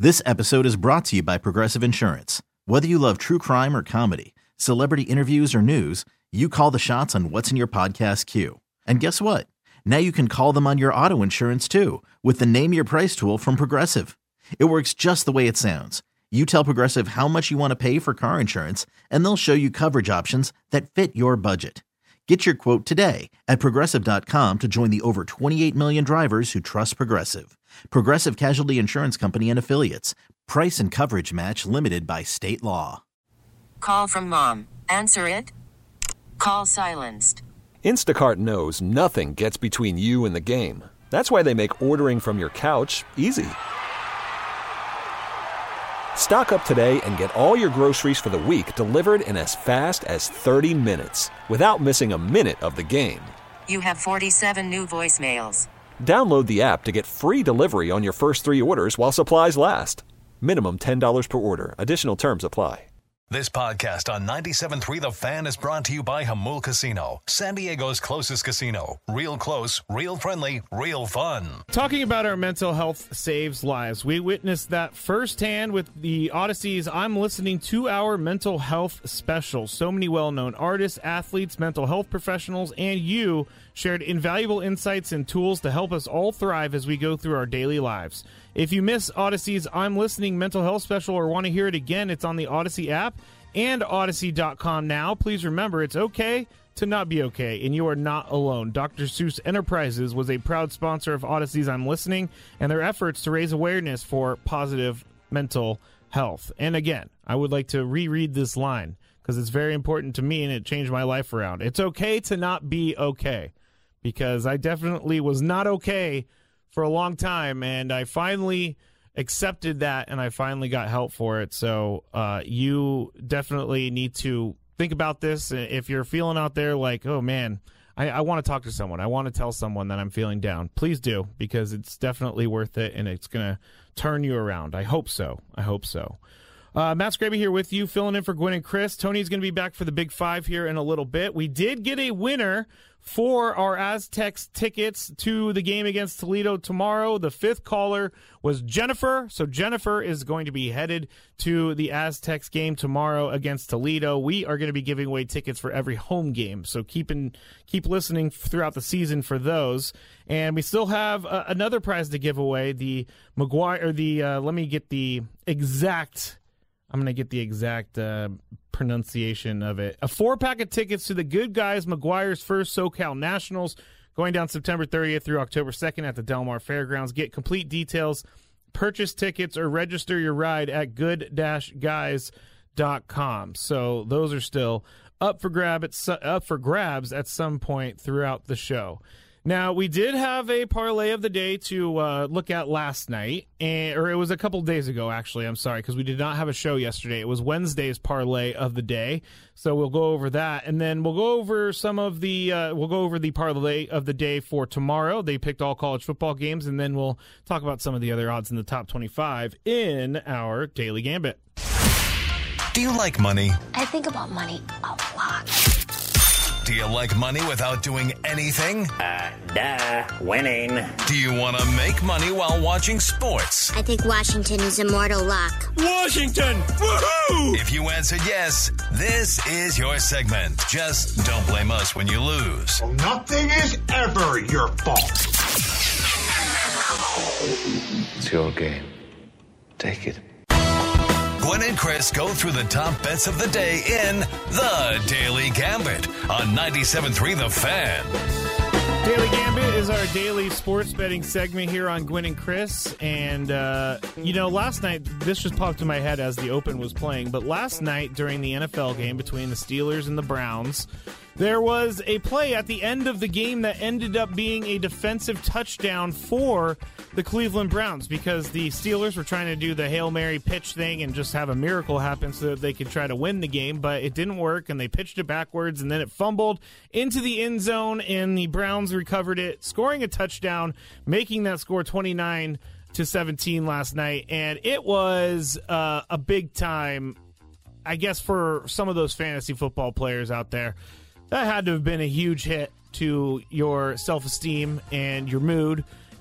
This episode is brought to you by Progressive Insurance. Whether you love true crime or comedy, celebrity interviews or news, you call the shots on what's in your podcast queue. And guess what? Now you can call them on your auto insurance too with the Name Your Price tool from Progressive. It works just the way it sounds. You tell Progressive how much you want to pay for car insurance, and they'll show you coverage options that fit your budget. Get your quote today at Progressive.com to join the over 28 million drivers who trust Progressive. Progressive Casualty Insurance Company and Affiliates. Price and coverage match limited by state law. Call from mom. Answer it. Call silenced. Instacart knows nothing gets between you and the game. That's why they make ordering from your couch easy. Stock up today and get all your groceries for the week delivered in as fast as 30 minutes without missing a minute of the game. You have 47 new voicemails. Download the app to get free delivery on your first 3 orders while supplies last. Minimum $10 per order. Additional terms apply. This podcast on 97.3 The Fan is brought to you by Jamul Casino, San Diego's closest casino. Real close, real friendly, real fun. Talking about our mental health saves lives. We witnessed that firsthand with the Odyssey's I'm Listening 2-hour mental health special. So many well-known artists, athletes, mental health professionals, and you shared invaluable insights and tools to help us all thrive as we go through our daily lives. If you miss Odyssey's I'm Listening mental health special or want to hear it again, it's on the Odyssey app and Odyssey.com now. Please remember, it's okay to not be okay, and you are not alone. Dr. Seuss Enterprises was a proud sponsor of Odyssey's I'm Listening and their efforts to raise awareness for positive mental health. And again, I would like to reread this line because it's very important to me and it changed my life around. It's okay to not be okay, because I definitely was not okay for a long time, and I finally accepted that, and I finally got help for it. So you definitely need to think about this. If you're feeling out there like, oh, man, I want to talk to someone, I want to tell someone that I'm feeling down, please do, because it's definitely worth it, and it's going to turn you around. I hope so. I hope so. Matt Scraby here with you, filling in for Gwen and Chris. Tony's going to be back for the Big Five here in a little bit. We did get a winner for our Aztecs tickets to the game against Toledo tomorrow. The fifth caller was Jennifer. So Jennifer is going to be headed to the Aztecs game tomorrow against Toledo. We are going to be giving away tickets for every home game. So keep listening throughout the season for those. And we still have another prize to give away. The McGuire, or let me get the exact. I'm going to get the exact pronunciation of it. A 4-pack of tickets to the Good Guys McGuire's first SoCal Nationals going down September 30th through October 2nd at the Del Mar Fairgrounds. Get complete details, purchase tickets, or register your ride at good-guys.com. So those are still up for grabs at some point throughout the show. Now, we did have a parlay of the day to look at last night, or it was a couple days ago, actually. I'm sorry, because we did not have a show yesterday. It was Wednesday's parlay of the day, so we'll go over that, and then we'll go over the parlay of the day for tomorrow. They picked all college football games, and then we'll talk about some of the other odds in the top 25 in our Daily Gambit. Do you like money? I think about money a lot. Do you like money without doing anything? Winning. Do you want to make money while watching sports? I think Washington is immortal luck. Washington! Woohoo! If you answered yes, this is your segment. Just don't blame us when you lose. Well, nothing is ever your fault. It's your game. Take it. Gwen and Chris go through the top bets of the day in The Daily Gambit on 97.3 The Fan. Daily Gambit is our daily sports betting segment here on Gwen and Chris. And, last night, this just popped in my head as the Open was playing, but last night during the NFL game between the Steelers and the Browns, there was a play at the end of the game that ended up being a defensive touchdown for the Cleveland Browns because the Steelers were trying to do the Hail Mary pitch thing and just have a miracle happen so that they could try to win the game, but it didn't work, and they pitched it backwards, and then it fumbled into the end zone, and the Browns recovered it, scoring a touchdown, making that score 29-17 last night, and it was a big time, I guess, for some of those fantasy football players out there. That had to have been a huge hit to your self-esteem and your mood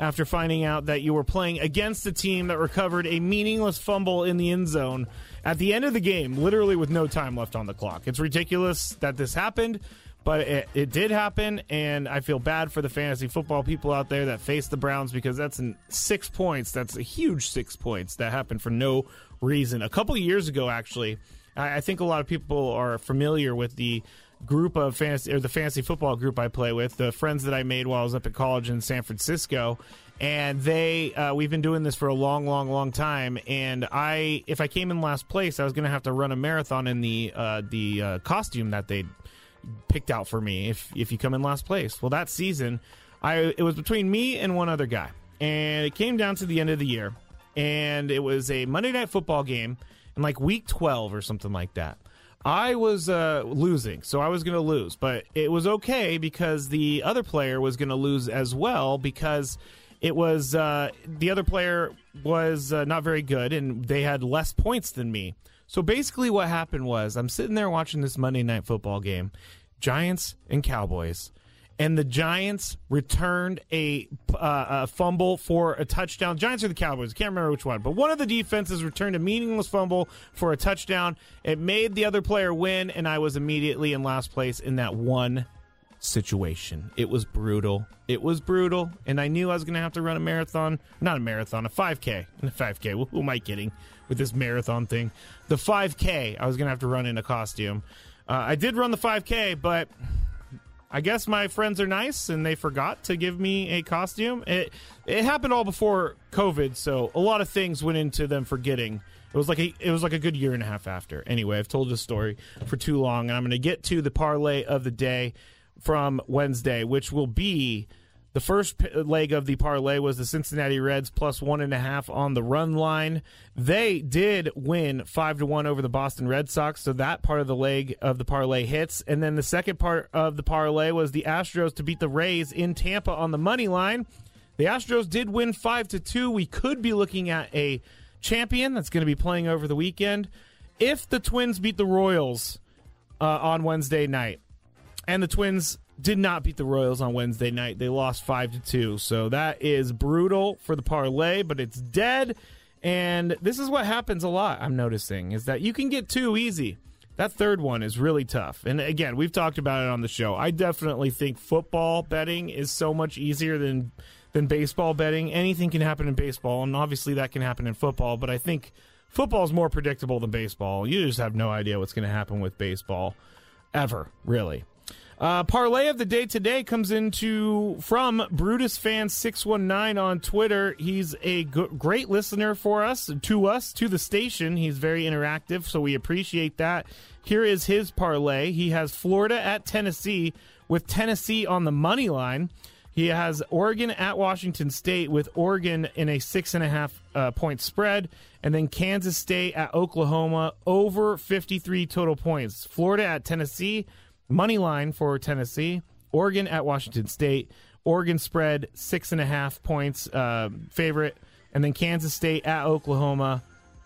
after finding out that you were playing against a team that recovered a meaningless fumble in the end zone at the end of the game, literally with no time left on the clock. It's ridiculous that this happened, but it did happen, and I feel bad for the fantasy football people out there that face the Browns because that's 6 points. That's a huge 6 points that happened for no reason. A couple of years ago, actually, I think a lot of people are familiar with the group of fantasy, or the fantasy football group I play with, the friends that I made while I was up at college in San Francisco, and we've been doing this for a long time. And if I came in last place, I was going to have to run a marathon in the costume that they picked out for me. If you come in last place, well, that season, it was between me and one other guy, and it came down to the end of the year, and it was a Monday Night Football game in like week 12 or something like that. I was losing, so I was going to lose, but it was okay because the other player was going to lose as well because it was the other player was not very good and they had less points than me. So basically what happened was I'm sitting there watching this Monday Night Football game, Giants and Cowboys, and the Giants returned a fumble for a touchdown. Giants or the Cowboys, I can't remember which one, but one of the defenses returned a meaningless fumble for a touchdown. It made the other player win, and I was immediately in last place in that one situation. It was brutal. It was brutal, and I knew I was going to have to run a 5K. Who am I kidding with this marathon thing? The 5K, I was going to have to run in a costume. I did run the 5K, but I guess my friends are nice, and they forgot to give me a costume. It happened all before COVID, so a lot of things went into them forgetting. It was like a good year and a half after. Anyway, I've told this story for too long, and I'm going to get to the parlay of the day from Wednesday, which will be the first leg of the parlay was the Cincinnati Reds plus 1.5 on the run line. They did win 5-1 over the Boston Red Sox, so that part of the leg of the parlay hits. And then the second part of the parlay was the Astros to beat the Rays in Tampa on the money line. The Astros did win 5-2. We could be looking at a champion that's going to be playing over the weekend if the Twins beat the Royals on Wednesday night. And the Twins did not beat the Royals on Wednesday night. They lost 5-2. So that is brutal for the parlay, but it's dead. And this is what happens a lot, I'm noticing, is that you can get too easy. That third one is really tough. And again, we've talked about it on the show. I definitely think football betting is so much easier than baseball betting. Anything can happen in baseball, and obviously that can happen in football, but I think football is more predictable than baseball. You just have no idea what's going to happen with baseball ever, really. Parlay of the day today comes from Brutus Fan 619 on Twitter. He's a great listener for us, to the station. He's very interactive, so we appreciate that. Here is his parlay. He has Florida at Tennessee with Tennessee on the money line. He has Oregon at Washington State with Oregon in a 6.5 point spread, and then Kansas State at Oklahoma over 53 total points. Florida at Tennessee, money line for Tennessee. Oregon at Washington State. Oregon spread 6.5 points favorite, and then Kansas State at Oklahoma,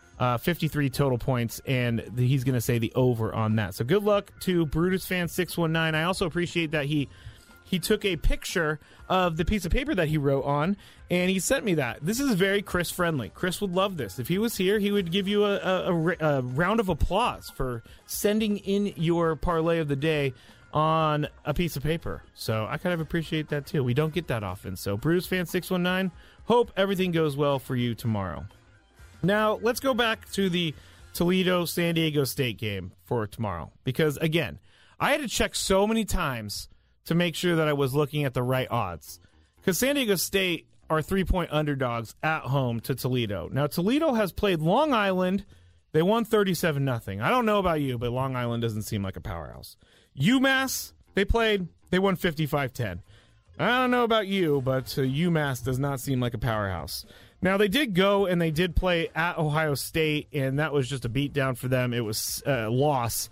53 total points, and he's going to say the over on that. So good luck to Brutus Fan 619. I also appreciate that he took a picture of the piece of paper that he wrote on, and he sent me that. This is very Chris friendly. Chris would love this. If he was here, he would give you a round of applause for sending in your parlay of the day on a piece of paper. So I kind of appreciate that too. We don't get that often. So Bruce Fan 619, hope everything goes well for you tomorrow. Now let's go back to the Toledo-San Diego State game for tomorrow, because again, I had to check so many times to make sure that I was looking at the right odds. Because San Diego State are 3-point underdogs at home to Toledo. Now, Toledo has played Long Island. They won 37-0. I don't know about you, but Long Island doesn't seem like a powerhouse. UMass, they won 55-10. I don't know about you, but UMass does not seem like a powerhouse. Now, they did go and they did play at Ohio State, and that was just a beatdown for them. It was a loss,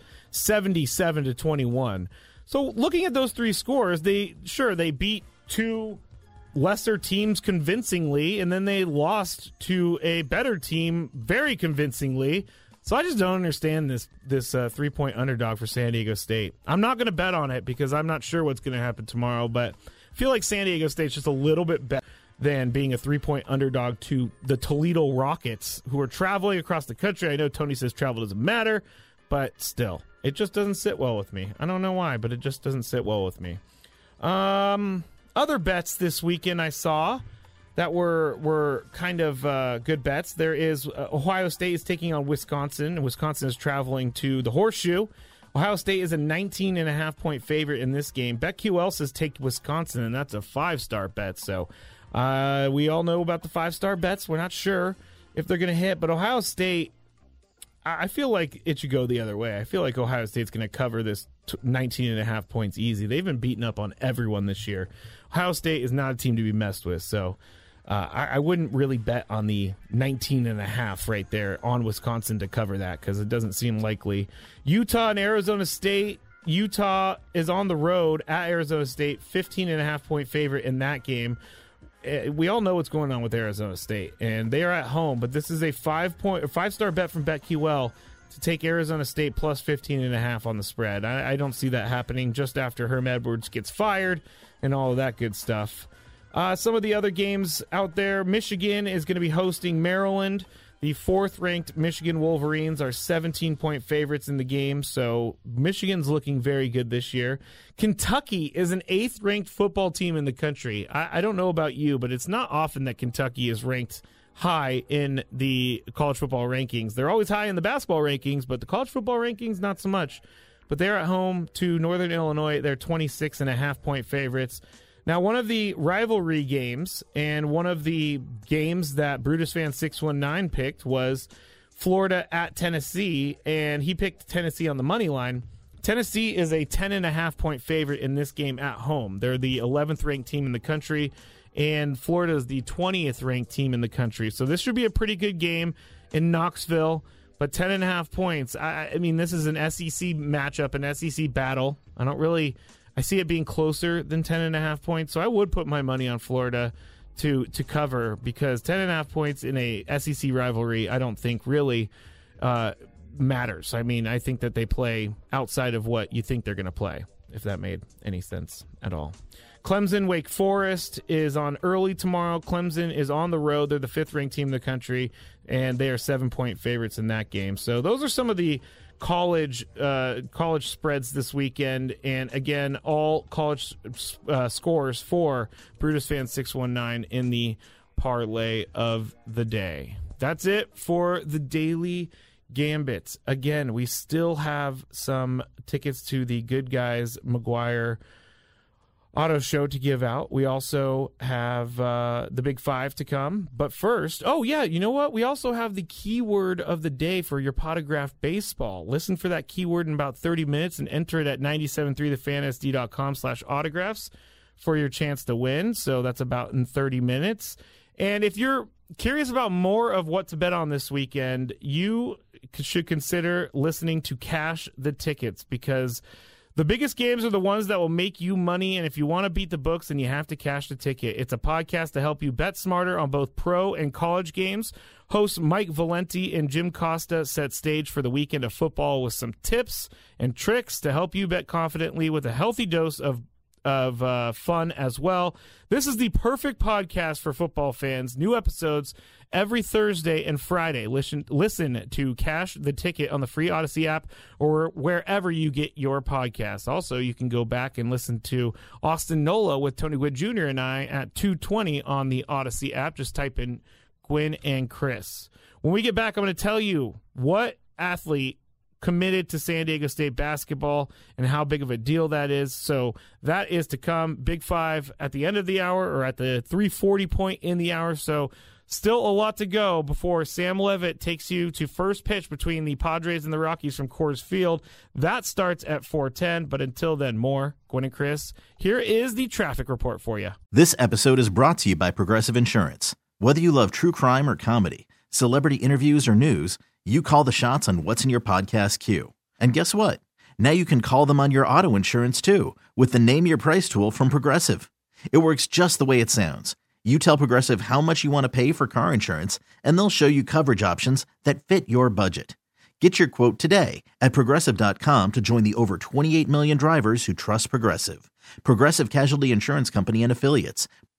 77-21. So looking at those three scores, they beat two lesser teams convincingly, and then they lost to a better team very convincingly. So I just don't understand this 3-point underdog for San Diego State. I'm not going to bet on it because I'm not sure what's going to happen tomorrow, but I feel like San Diego State's just a little bit better. than being a 3-point underdog to the Toledo Rockets, who are traveling across the country. I know Tony says travel doesn't matter, but still, it just doesn't sit well with me. I don't know why, but it just doesn't sit well with me. Other bets this weekend I saw that were kind of good bets. There is Ohio State is taking on Wisconsin. Wisconsin is traveling to the Horseshoe. Ohio State is a 19.5-point favorite in this game. BetQL says take Wisconsin, and that's a 5-star bet. So we all know about the 5-star bets. We're not sure if they're going to hit, but Ohio State, I feel like it should go the other way. I feel like Ohio State's going to cover this 19.5 points easy. They've been beaten up on everyone this year. Ohio State is not a team to be messed with, so I wouldn't really bet on the 19.5 right there on Wisconsin to cover that because it doesn't seem likely. Utah and Arizona State. Utah is on the road at Arizona State, 15.5-point favorite in that game. We all know what's going on with Arizona State, and they are at home, but this is a 5-star bet from BetQL to take Arizona State plus 15.5 on the spread. I don't see that happening just after Herm Edwards gets fired and all of that good stuff. Some of the other games out there, Michigan is going to be hosting Maryland. The 4th-ranked Michigan Wolverines are 17-point favorites in the game, so Michigan's looking very good this year. Kentucky is an 8th-ranked football team in the country. I don't know about you, but it's not often that Kentucky is ranked high in the college football rankings. They're always high in the basketball rankings, but the college football rankings, not so much. But they're at home to Northern Illinois. They're 26.5-point favorites. Now, one of the rivalry games and one of the games that Brutus Fan 619 picked was Florida at Tennessee, and he picked Tennessee on the money line. Tennessee is a 10.5-point favorite in this game at home. They're the 11th-ranked team in the country, and Florida is the 20th-ranked team in the country. So this should be a pretty good game in Knoxville, but 10.5 points. I mean, this is an SEC matchup, an SEC battle. I see it being closer than 10.5 points, so I would put my money on Florida to cover because 10.5 points in a SEC rivalry I don't think really matters. I mean, I think that they play outside of what you think they're going to play, if that made any sense at all. Clemson, Wake Forest is on early tomorrow. Clemson is on the road. They're the 5th-ranked team in the country, and they are 7-point favorites in that game. So those are some of the college spreads this weekend, and again, all college scores for Brutus Fan 619 in the parlay of the day. That's it for the Daily Gambit. Again, we still have some tickets to the Good Guys McGuire Auto Show to give out. We also have the Big Five to come. But first, you know what? We also have the keyword of the day for your Potograph Baseball. Listen for that keyword in about 30 minutes and enter it at 973thefansd.com/autographs for your chance to win. So that's about in 30 minutes. And if you're curious about more of what to bet on this weekend, you should consider listening to Cash the Tickets because the biggest games are the ones that will make you money, and if you want to beat the books, then you have to cash the ticket. It's a podcast to help you bet smarter on both pro and college games. Hosts Mike Valenti and Jim Costa set stage for the weekend of football with some tips and tricks to help you bet confidently with a healthy dose of fun as well. This is the perfect podcast for football fans. New episodes every Thursday and Friday. Listen to Cash the Ticket on the free Odyssey app or wherever you get your podcasts. Also, you can go back and listen to Austin Nola with Tony Gwynn Jr. and I at 2:20 on the Odyssey app. Just type in Gwynn and Chris. When we get back, I'm going to tell you what athlete committed to San Diego State basketball and how big of a deal that is. So that is to come. Big Five at the end of the hour or at the 3:40 point in the hour. So still a lot to go before Sam Levitt takes you to first pitch between the Padres and the Rockies from Coors Field. That starts at 4:10, but until then, more Gwynn and Chris. Here is the traffic report for you. This episode is brought to you by Progressive Insurance. Whether you love true crime or comedy, celebrity interviews or news, you call the shots on what's in your podcast queue. And guess what? Now you can call them on your auto insurance too with the Name Your Price tool from Progressive. It works just the way it sounds. You tell Progressive how much you want to pay for car insurance, and they'll show you coverage options that fit your budget. Get your quote today at Progressive.com to join the over 28 million drivers who trust Progressive. Progressive Casualty Insurance Company and Affiliates.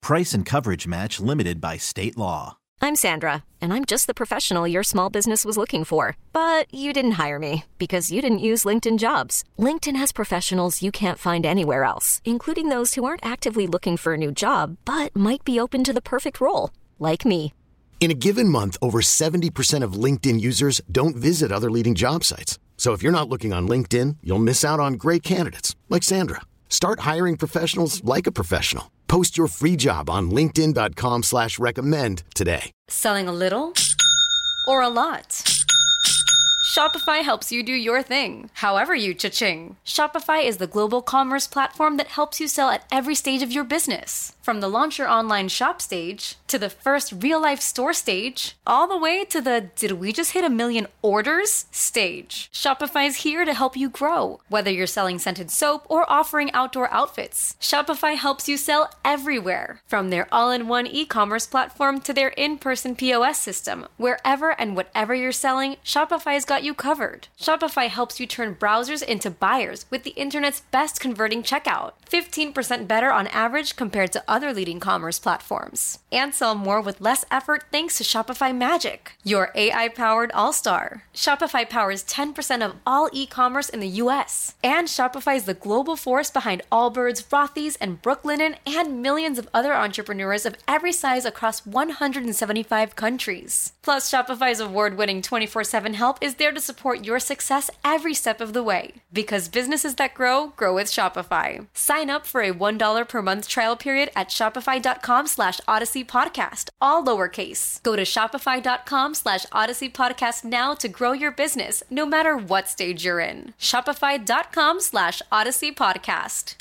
Price and coverage match limited by state law. I'm Sandra, and I'm just the professional your small business was looking for. But you didn't hire me because you didn't use LinkedIn Jobs. LinkedIn has professionals you can't find anywhere else, including those who aren't actively looking for a new job, but might be open to the perfect role, like me. In a given month, over 70% of LinkedIn users don't visit other leading job sites. So if you're not looking on LinkedIn, you'll miss out on great candidates like Sandra. Start hiring professionals like a professional. Post your free job on linkedin.com/recommend today. Selling a little or a lot? Shopify helps you do your thing, however you cha-ching. Shopify is the global commerce platform that helps you sell at every stage of your business. From the launch your online shop stage, to the first real-life store stage, all the way to the did we just hit 1 million orders stage. Shopify's here to help you grow. Whether you're selling scented soap or offering outdoor outfits, Shopify helps you sell everywhere. From their all-in-one e-commerce platform to their in-person POS system, wherever and whatever you're selling, Shopify's got you covered. Shopify helps you turn browsers into buyers with the internet's best converting checkout. 15% better on average compared to other leading commerce platforms. And sell more with less effort thanks to Shopify Magic, your AI-powered all-star. Shopify powers 10% of all e-commerce in the U.S. And Shopify is the global force behind Allbirds, Rothy's, and Brooklinen, and millions of other entrepreneurs of every size across 175 countries. Plus, Shopify's award-winning 24/7 help is there to support your success every step of the way. Because businesses that grow, grow with Shopify. Sign up for a $1 per month trial period at shopify.com/Odyssey Podcast, all lowercase. Go to shopify.com/Odyssey Podcast now to grow your business, no matter what stage you're in. Shopify.com/Odyssey Podcast.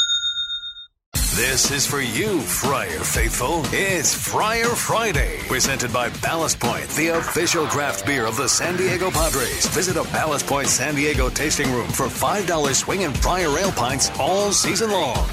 This is for you, Friar Faithful. It's Friar Friday, presented by Ballast Point, the official craft beer of the San Diego Padres. Visit a Ballast Point San Diego tasting room for $5 swing and Friar Ale pints all season long.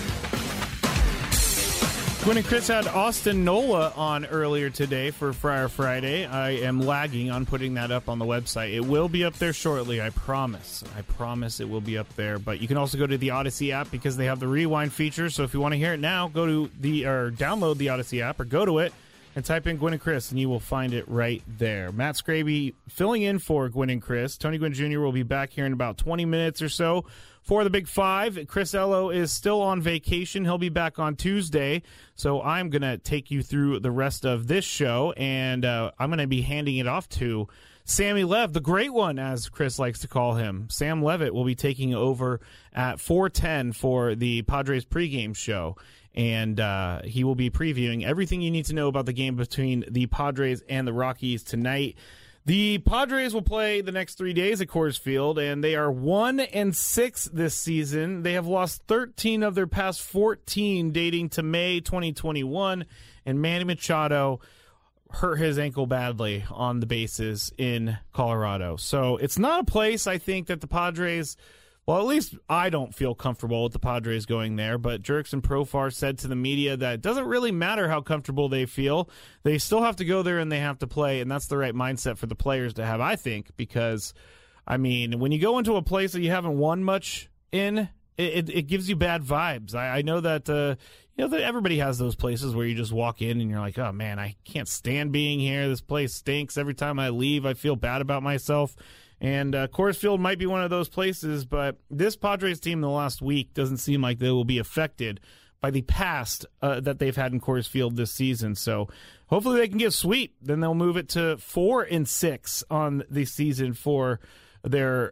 Gwynn and Chris had Austin Nola on earlier today for Friar Friday. I am lagging on putting that up on the website. It will be up there shortly, I promise. I promise it will be up there. But you can also go to the Odyssey app because they have the rewind feature. So if you want to hear it now, go to download the Odyssey app or go to it and type in Gwynn and Chris, and you will find it right there. Matt Scraby filling in for Gwynn and Chris. Tony Gwynn Jr. will be back here in about 20 minutes or so for the Big Five. Chris Ello is still on vacation. He'll be back on Tuesday. So I'm going to take you through the rest of this show, and I'm going to be handing it off to Sammy Lev, the great one, as Chris likes to call him. Sam Levitt will be taking over at 4:10 for the Padres pregame show. And he will be previewing everything you need to know about the game between the Padres and the Rockies tonight. The Padres will play the next 3 days at Coors Field, and they are 1-6 this season. They have lost 13 of their past 14 dating to May 2021, and Manny Machado hurt his ankle badly on the bases in Colorado. So it's not a place, I think, that the Padres... Well, at least I don't feel comfortable with the Padres going there, but Jurickson Profar said to the media that it doesn't really matter how comfortable they feel. They still have to go there and they have to play, and that's the right mindset for the players to have, I think, because, I mean, when you go into a place that you haven't won much in, it gives you bad vibes. I know that, that everybody has those places where you just walk in and you're like, oh, man, I can't stand being here. This place stinks. Every time I leave, I feel bad about myself. And Coors Field might be one of those places, but this Padres team in the last week doesn't seem like they will be affected by the past that they've had in Coors Field this season. So hopefully they can get a sweep. Then they'll move it to 4-6 on the season for their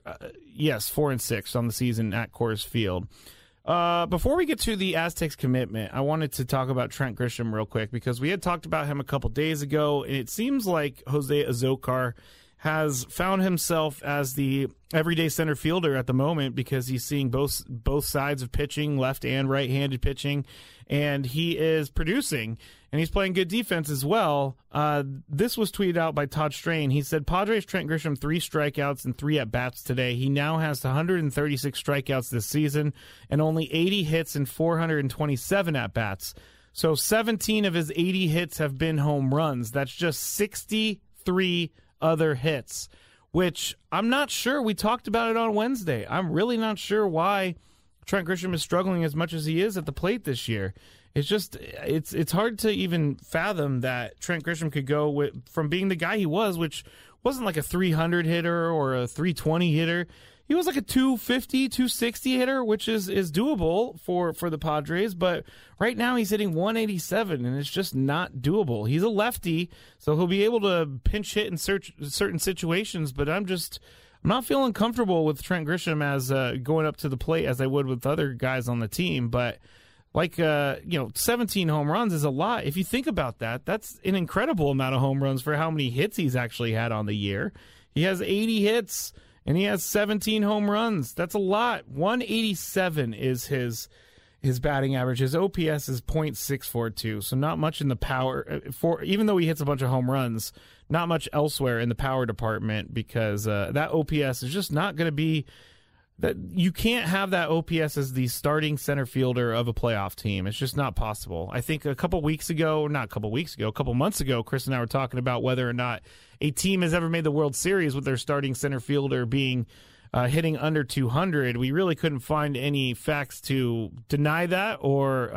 4-6 on the season at Coors Field. Before we get to the Aztecs commitment, I wanted to talk about Trent Grisham real quick because we had talked about him a couple days ago, and it seems like Jose Azocar has found himself as the everyday center fielder at the moment because he's seeing both sides of pitching, left and right-handed pitching, and he is producing, and he's playing good defense as well. This was tweeted out by Todd Strain. He said, Padres Trent Grisham 3 strikeouts and 3 at-bats today. He now has 136 strikeouts this season and only 80 hits and 427 at-bats. So 17 of his 80 hits have been home runs. That's just 63 other hits, which I'm not sure. We talked about it on Wednesday. I'm really not sure why Trent Grisham is struggling as much as he is at the plate this year. it's hard to even fathom that Trent Grisham could go from being the guy he was, which wasn't like a 300 hitter or a 320 hitter. He was like a 250, 260 hitter, which is doable for the Padres. But right now he's hitting 187, and it's just not doable. He's a lefty, so he'll be able to pinch hit in certain situations. But I'm not feeling comfortable with Trent Grisham as going up to the plate as I would with other guys on the team. But 17 home runs is a lot. If you think about that, that's an incredible amount of home runs for how many hits he's actually had on the year. He has 80 hits. And he has 17 home runs. That's a lot. 187 is his batting average. His OPS is .642, so not much in the power. Even though he hits a bunch of home runs, not much elsewhere in the power department because that OPS is just not going to be that. You can't have that OPS as the starting center fielder of a playoff team. It's just not possible. I think a couple months ago, Chris and I were talking about whether or not a team has ever made the World Series with their starting center fielder being hitting under 200. We really couldn't find any facts to deny that or,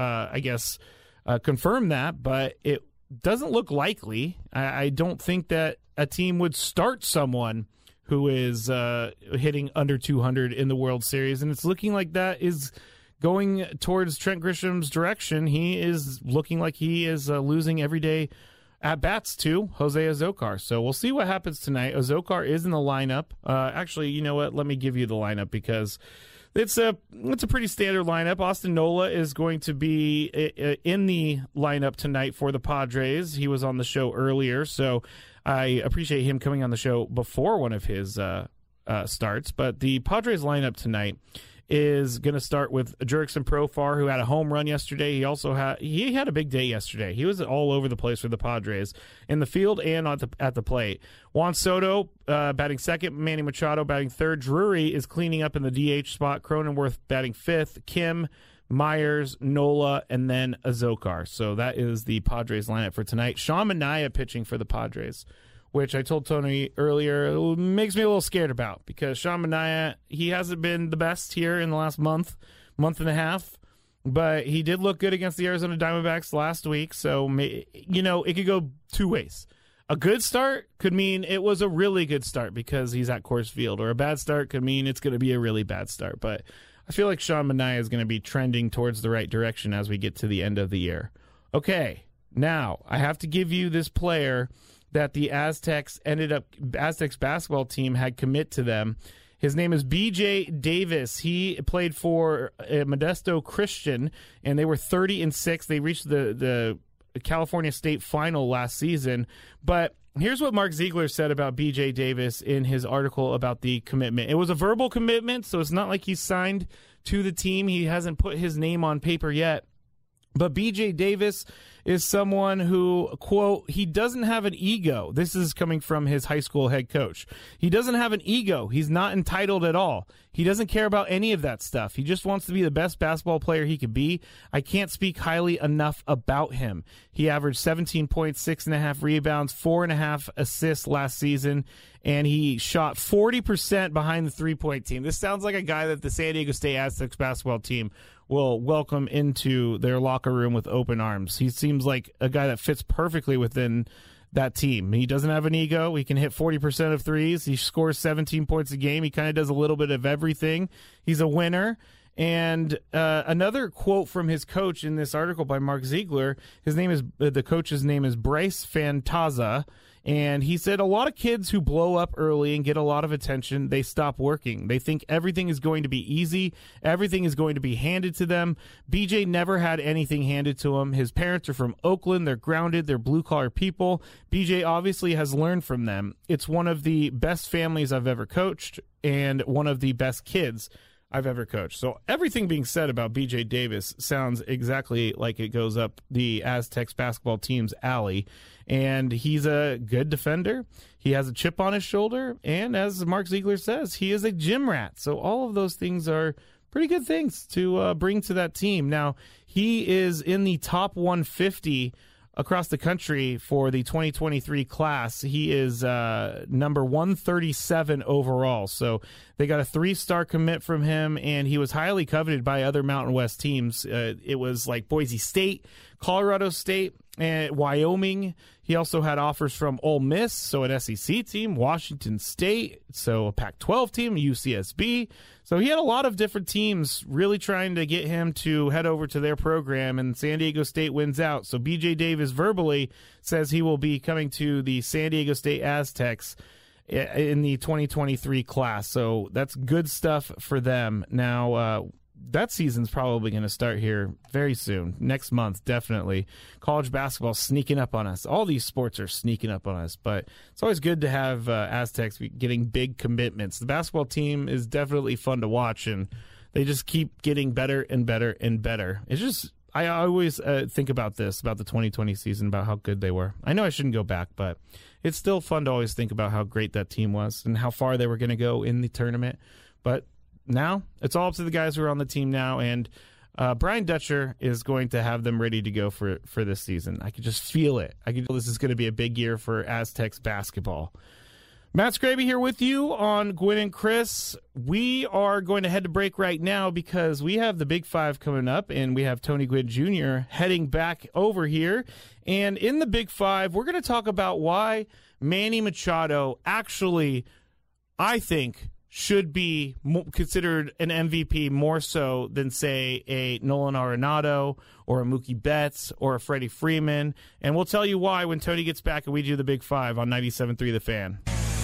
confirm that, but it doesn't look likely. I don't think that a team would start someone who is hitting under 200 in the World Series, and it's looking like that is going towards Trent Grisham's direction. He is looking like he is losing every day at-bats to Jose Azocar. So we'll see what happens tonight. Azocar is in the lineup. Actually, you know what? Let me give you the lineup because it's a pretty standard lineup. Austin Nola is going to be in the lineup tonight for the Padres. He was on the show earlier, so I appreciate him coming on the show before one of his starts. But the Padres lineup tonight is going to start with Jurickson Profar, who had a home run yesterday. He also had a big day yesterday. He was all over the place for the Padres in the field and at the plate. Juan Soto batting second, Manny Machado batting third. Drury is cleaning up in the DH spot. Cronenworth batting fifth. Kim, Myers, Nola, and then Azocar. So that is the Padres lineup for tonight. Sean Manaea pitching for the Padres, which I told Tony earlier makes me a little scared about because Sean Manaea, he hasn't been the best here in the last month and a half, but he did look good against the Arizona Diamondbacks last week. So, it could go two ways. A good start could mean it was a really good start because he's at Coors Field, or a bad start could mean it's going to be a really bad start. But I feel like Sean Manaea is going to be trending towards the right direction as we get to the end of the year. Okay, now I have to give you this player that the Aztecs basketball team had commit to them. His name is B.J. Davis. He played for Modesto Christian, and they were 30-6. They reached the California State Final last season. But here's what Mark Ziegler said about B.J. Davis in his article about the commitment. It was a verbal commitment, so it's not like he's signed to the team. He hasn't put his name on paper yet. But B.J. Davis is someone who, quote, he doesn't have an ego. This is coming from his high school head coach. He doesn't have an ego. He's not entitled at all. He doesn't care about any of that stuff. He just wants to be the best basketball player he could be. I can't speak highly enough about him. He averaged 17 points, 6.5 rebounds, 4.5 assists last season, and he shot 40% behind the three-point team. This sounds like a guy that the San Diego State Aztecs basketball team will welcome into their locker room with open arms. He seems like a guy that fits perfectly within that team. He doesn't have an ego. He can hit 40% of threes. He scores 17 points a game. He kind of does a little bit of everything. He's a winner. And another quote from his coach in this article by Mark Ziegler, the coach's name is Bryce Fantaza, and he said a lot of kids who blow up early and get a lot of attention, they stop working. They think everything is going to be easy. Everything is going to be handed to them. BJ never had anything handed to him. His parents are from Oakland. They're grounded. They're blue-collar people. BJ obviously has learned from them. It's one of the best families I've ever coached and one of the best kids I've ever coached. So everything being said about B.J. Davis sounds exactly like it goes up the Aztecs basketball team's alley. And he's a good defender. He has a chip on his shoulder. And as Mark Ziegler says, he is a gym rat. So all of those things are pretty good things to bring to that team. Now, he is in the top 150 across the country for the 2023 class. He is number 137 overall. So they got a 3-star commit from him, and he was highly coveted by other Mountain West teams. It was like Boise State, Colorado State, and Wyoming. He also had offers from Ole Miss, so an SEC team, Washington State, so a Pac-12 team, UCSB. So he had a lot of different teams really trying to get him to head over to their program, and San Diego State wins out. So BJ Davis verbally says he will be coming to the San Diego State Aztecs in the 2023 class. So that's good stuff for them. Now, that season's probably going to start here very soon, next month, definitely. College basketball sneaking up on us. All these sports are sneaking up on us, but it's always good to have Aztecs getting big commitments. The basketball team is definitely fun to watch, and they just keep getting better and better and better. It's just, I always think about this, about the 2020 season, about how good they were. I know I shouldn't go back, but it's still fun to always think about how great that team was and how far they were going to go in the tournament. But now it's all up to the guys who are on the team now, and Brian Dutcher is going to have them ready to go for this season. I can just feel it. I can feel this is going to be a big year for Aztecs basketball. Matt Scraby here with you on Gwynn and Chris. We are going to head to break right now because we have the Big Five coming up, and we have Tony Gwynn Jr. heading back over here. And in the Big Five, we're going to talk about why Manny Machado actually, I think, should be considered an MVP more so than, say, a Nolan Arenado or a Mookie Betts or a Freddie Freeman. And we'll tell you why when Tony gets back and we do the Big Five on 97.3 The Fan.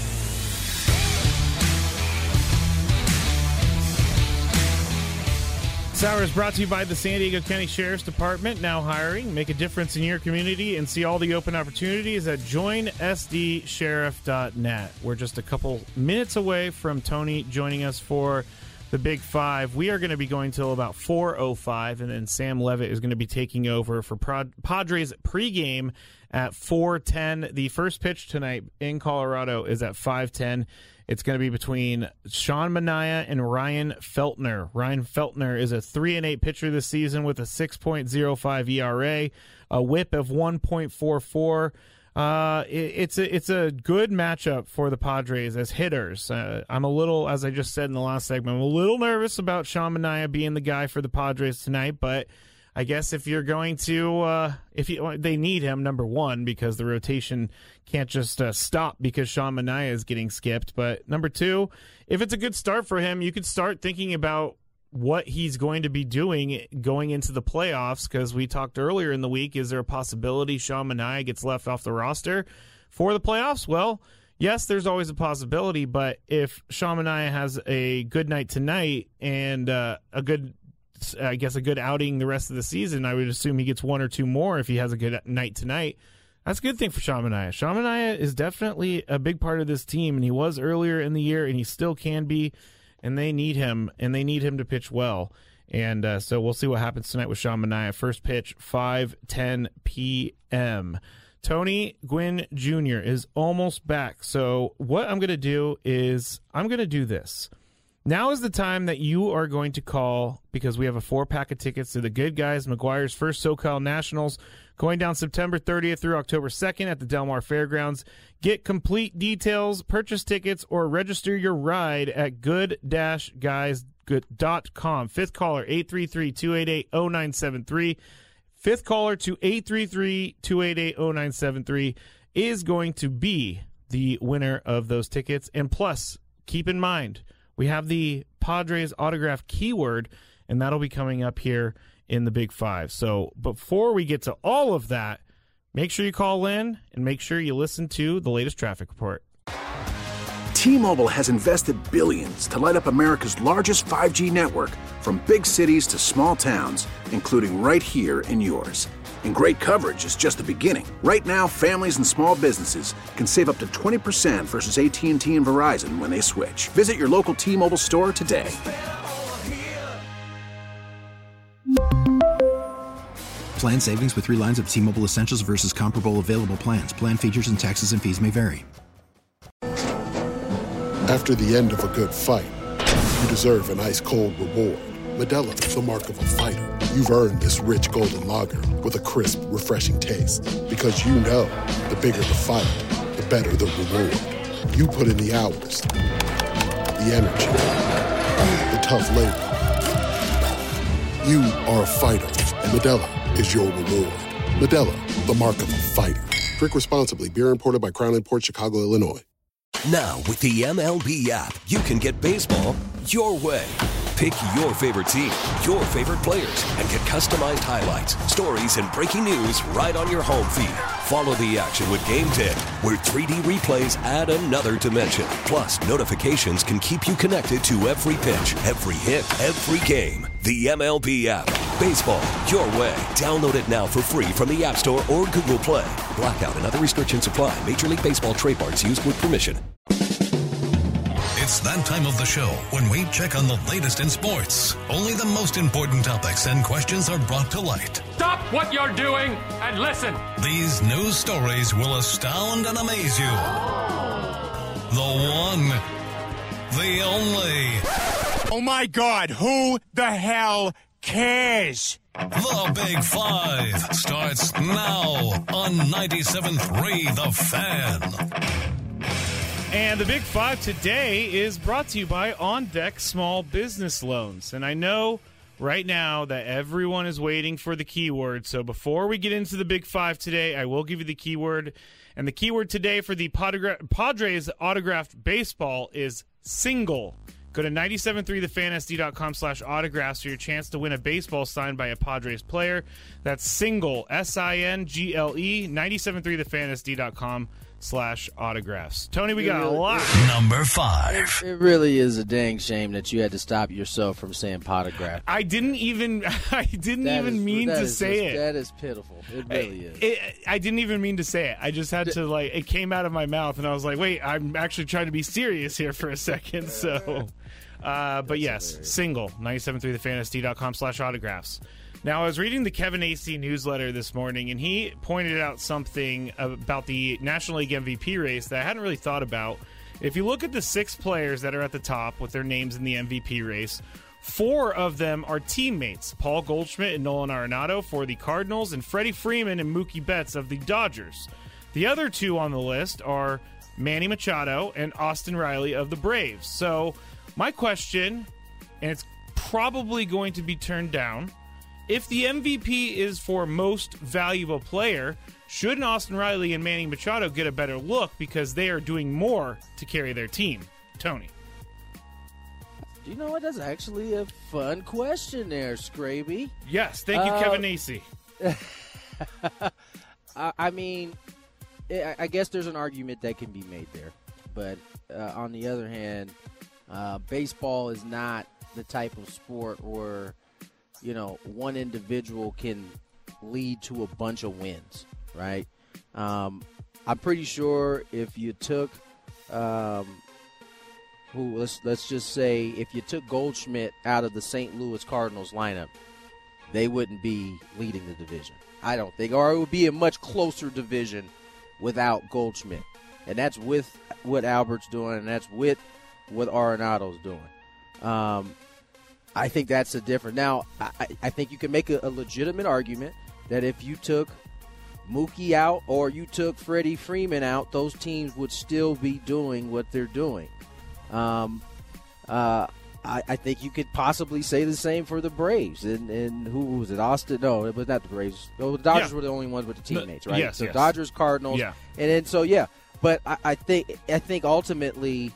This hour is brought to you by the San Diego County Sheriff's Department, now hiring. Make a difference in your community and see all the open opportunities at joinsdsheriff.net. We're just a couple minutes away from Tony joining us for the Big Five. We are going to be going till about 4:05, and then Sam Levitt is going to be taking over for Padres pregame at 4:10. The first pitch tonight in Colorado is at 5:10. It's going to be between Sean Manaea and Ryan Feltner. Ryan Feltner is a 3-8 pitcher this season with a 6.05 ERA, a WHIP of 1.44. It's a good matchup for the Padres as hitters. I'm a little, as I just said in the last segment, I'm a little nervous about Sean Manaea being the guy for the Padres tonight, but I guess if you're going to, they need him, number one, because the rotation can't just stop because Sean Manaea is getting skipped. But number two, if it's a good start for him, you could start thinking about what he's going to be doing going into the playoffs, because we talked earlier in the week, is there a possibility Sean Manaea gets left off the roster for the playoffs? Well, yes, there's always a possibility, but if Sean Manaea has a good night tonight and a good outing the rest of the season, I would assume he gets one or two more if he has a good night tonight. That's a good thing for Sean Manaea. Sean Manaea is definitely a big part of this team, and he was earlier in the year, and he still can be, and they need him, to pitch well. And so we'll see what happens tonight with Sean Manaea. First pitch, 5:10 p.m. Tony Gwynn Jr. is almost back. So what I'm going to do is I'm going to do this. Now is the time that you are going to call, because we have a 4-pack of tickets to the Good Guys McGuire's first SoCal Nationals going down September 30th through October 2nd at the Del Mar Fairgrounds. Get complete details, purchase tickets, or register your ride at good-guys.com. Fifth caller, 833-288-0973. Fifth caller to 833-288-0973 is going to be the winner of those tickets. And plus, keep in mind, we have the Padres autograph keyword, and that'll be coming up here in the Big Five. So before we get to all of that, make sure you call in and make sure you listen to the latest traffic report. T-Mobile has invested billions to light up America's largest 5G network, from big cities to small towns, including right here in yours. And great coverage is just the beginning. Right now, families and small businesses can save up to 20% versus AT&T and Verizon when they switch. Visit your local T-Mobile store today. Plan savings with 3 lines of T-Mobile Essentials versus comparable available plans. Plan features and taxes and fees may vary. After the end of a good fight, you deserve an ice-cold reward. Medalla is the mark of a fighter. you've earned this rich golden lager with a crisp, refreshing taste. Because you know, the bigger the fight, the better the reward. You put in the hours, the energy, the tough labor. You are a fighter, and Modelo is your reward. Modelo, the mark of a fighter. Drink responsibly. Beer imported by Crown Imports, Chicago, Illinois. Now, with the MLB app, you can get baseball your way. Pick your favorite team, your favorite players, and get customized highlights, stories, and breaking news right on your home feed. Follow the action with Game 10, where 3D replays add another dimension. Plus, notifications can keep you connected to every pitch, every hit, every game. The MLB app. Baseball your way. Download it now for free from the App Store or Google Play. Blackout and other restrictions apply. Major League Baseball trademarks used with permission. It's that time of the show when we check on the latest in sports. Only the most important topics and questions are brought to light. Stop what you're doing and listen. These news stories will astound and amaze you. The one, the only. Oh my God, who the hell cares? The Big Five starts now on 97.3 The Fan. And the Big Five today is brought to you by On Deck Small Business Loans. And I know right now that everyone is waiting for the keyword. So before we get into the Big Five today, I will give you the keyword. And the keyword today for the Padres autographed baseball is single. Go to 973thefansd.com/autographs for your chance to win a baseball signed by a Padres player. That's single, S-I-N-G-L-E, 973thefansd.com/autographs. Tony, we got a lot. Number 5. It really is a dang shame that you had to stop yourself from saying potograph. I didn't even mean to say it. That is pitiful. It really is. I didn't even mean to say it. I just had to, it came out of my mouth, and I was like, wait, I'm actually trying to be serious here for a second. So, but yes, hilarious. Single, 973thefansd.com/autographs. Now, I was reading the Kevin Acee newsletter this morning, and he pointed out something about the National League MVP race that I hadn't really thought about. If you look at the 6 players that are at the top with their names in the MVP race, 4 of them are teammates, Paul Goldschmidt and Nolan Arenado for the Cardinals, and Freddie Freeman and Mookie Betts of the Dodgers. The other 2 on the list are Manny Machado and Austin Riley of the Braves. So, my question, and it's probably going to be turned down, if the MVP is for most valuable player, shouldn't Austin Riley and Manny Machado get a better look because they are doing more to carry their team? Tony. You know what? That's actually a fun question there, Scraby. Yes, thank you, Kevin Acee. I mean, I guess there's an argument that can be made there. But on the other hand, baseball is not the type of sport where one individual can lead to a bunch of wins, right? I'm pretty sure if you took, let's just say, if you took Goldschmidt out of the St. Louis Cardinals lineup, they wouldn't be leading the division. I don't think, or it would be a much closer division without Goldschmidt. And that's with what Albert's doing, and that's with what Arenado's doing. I think that's a different. Now, I think you can make a legitimate argument that if you took Mookie out or you took Freddie Freeman out, those teams would still be doing what they're doing. I think you could possibly say the same for the Braves. And who was it? Austin? No, it was not the Braves. No, the Dodgers were the only ones with the teammates, right? Yes, so yes. Dodgers, Cardinals, and then But I think ultimately.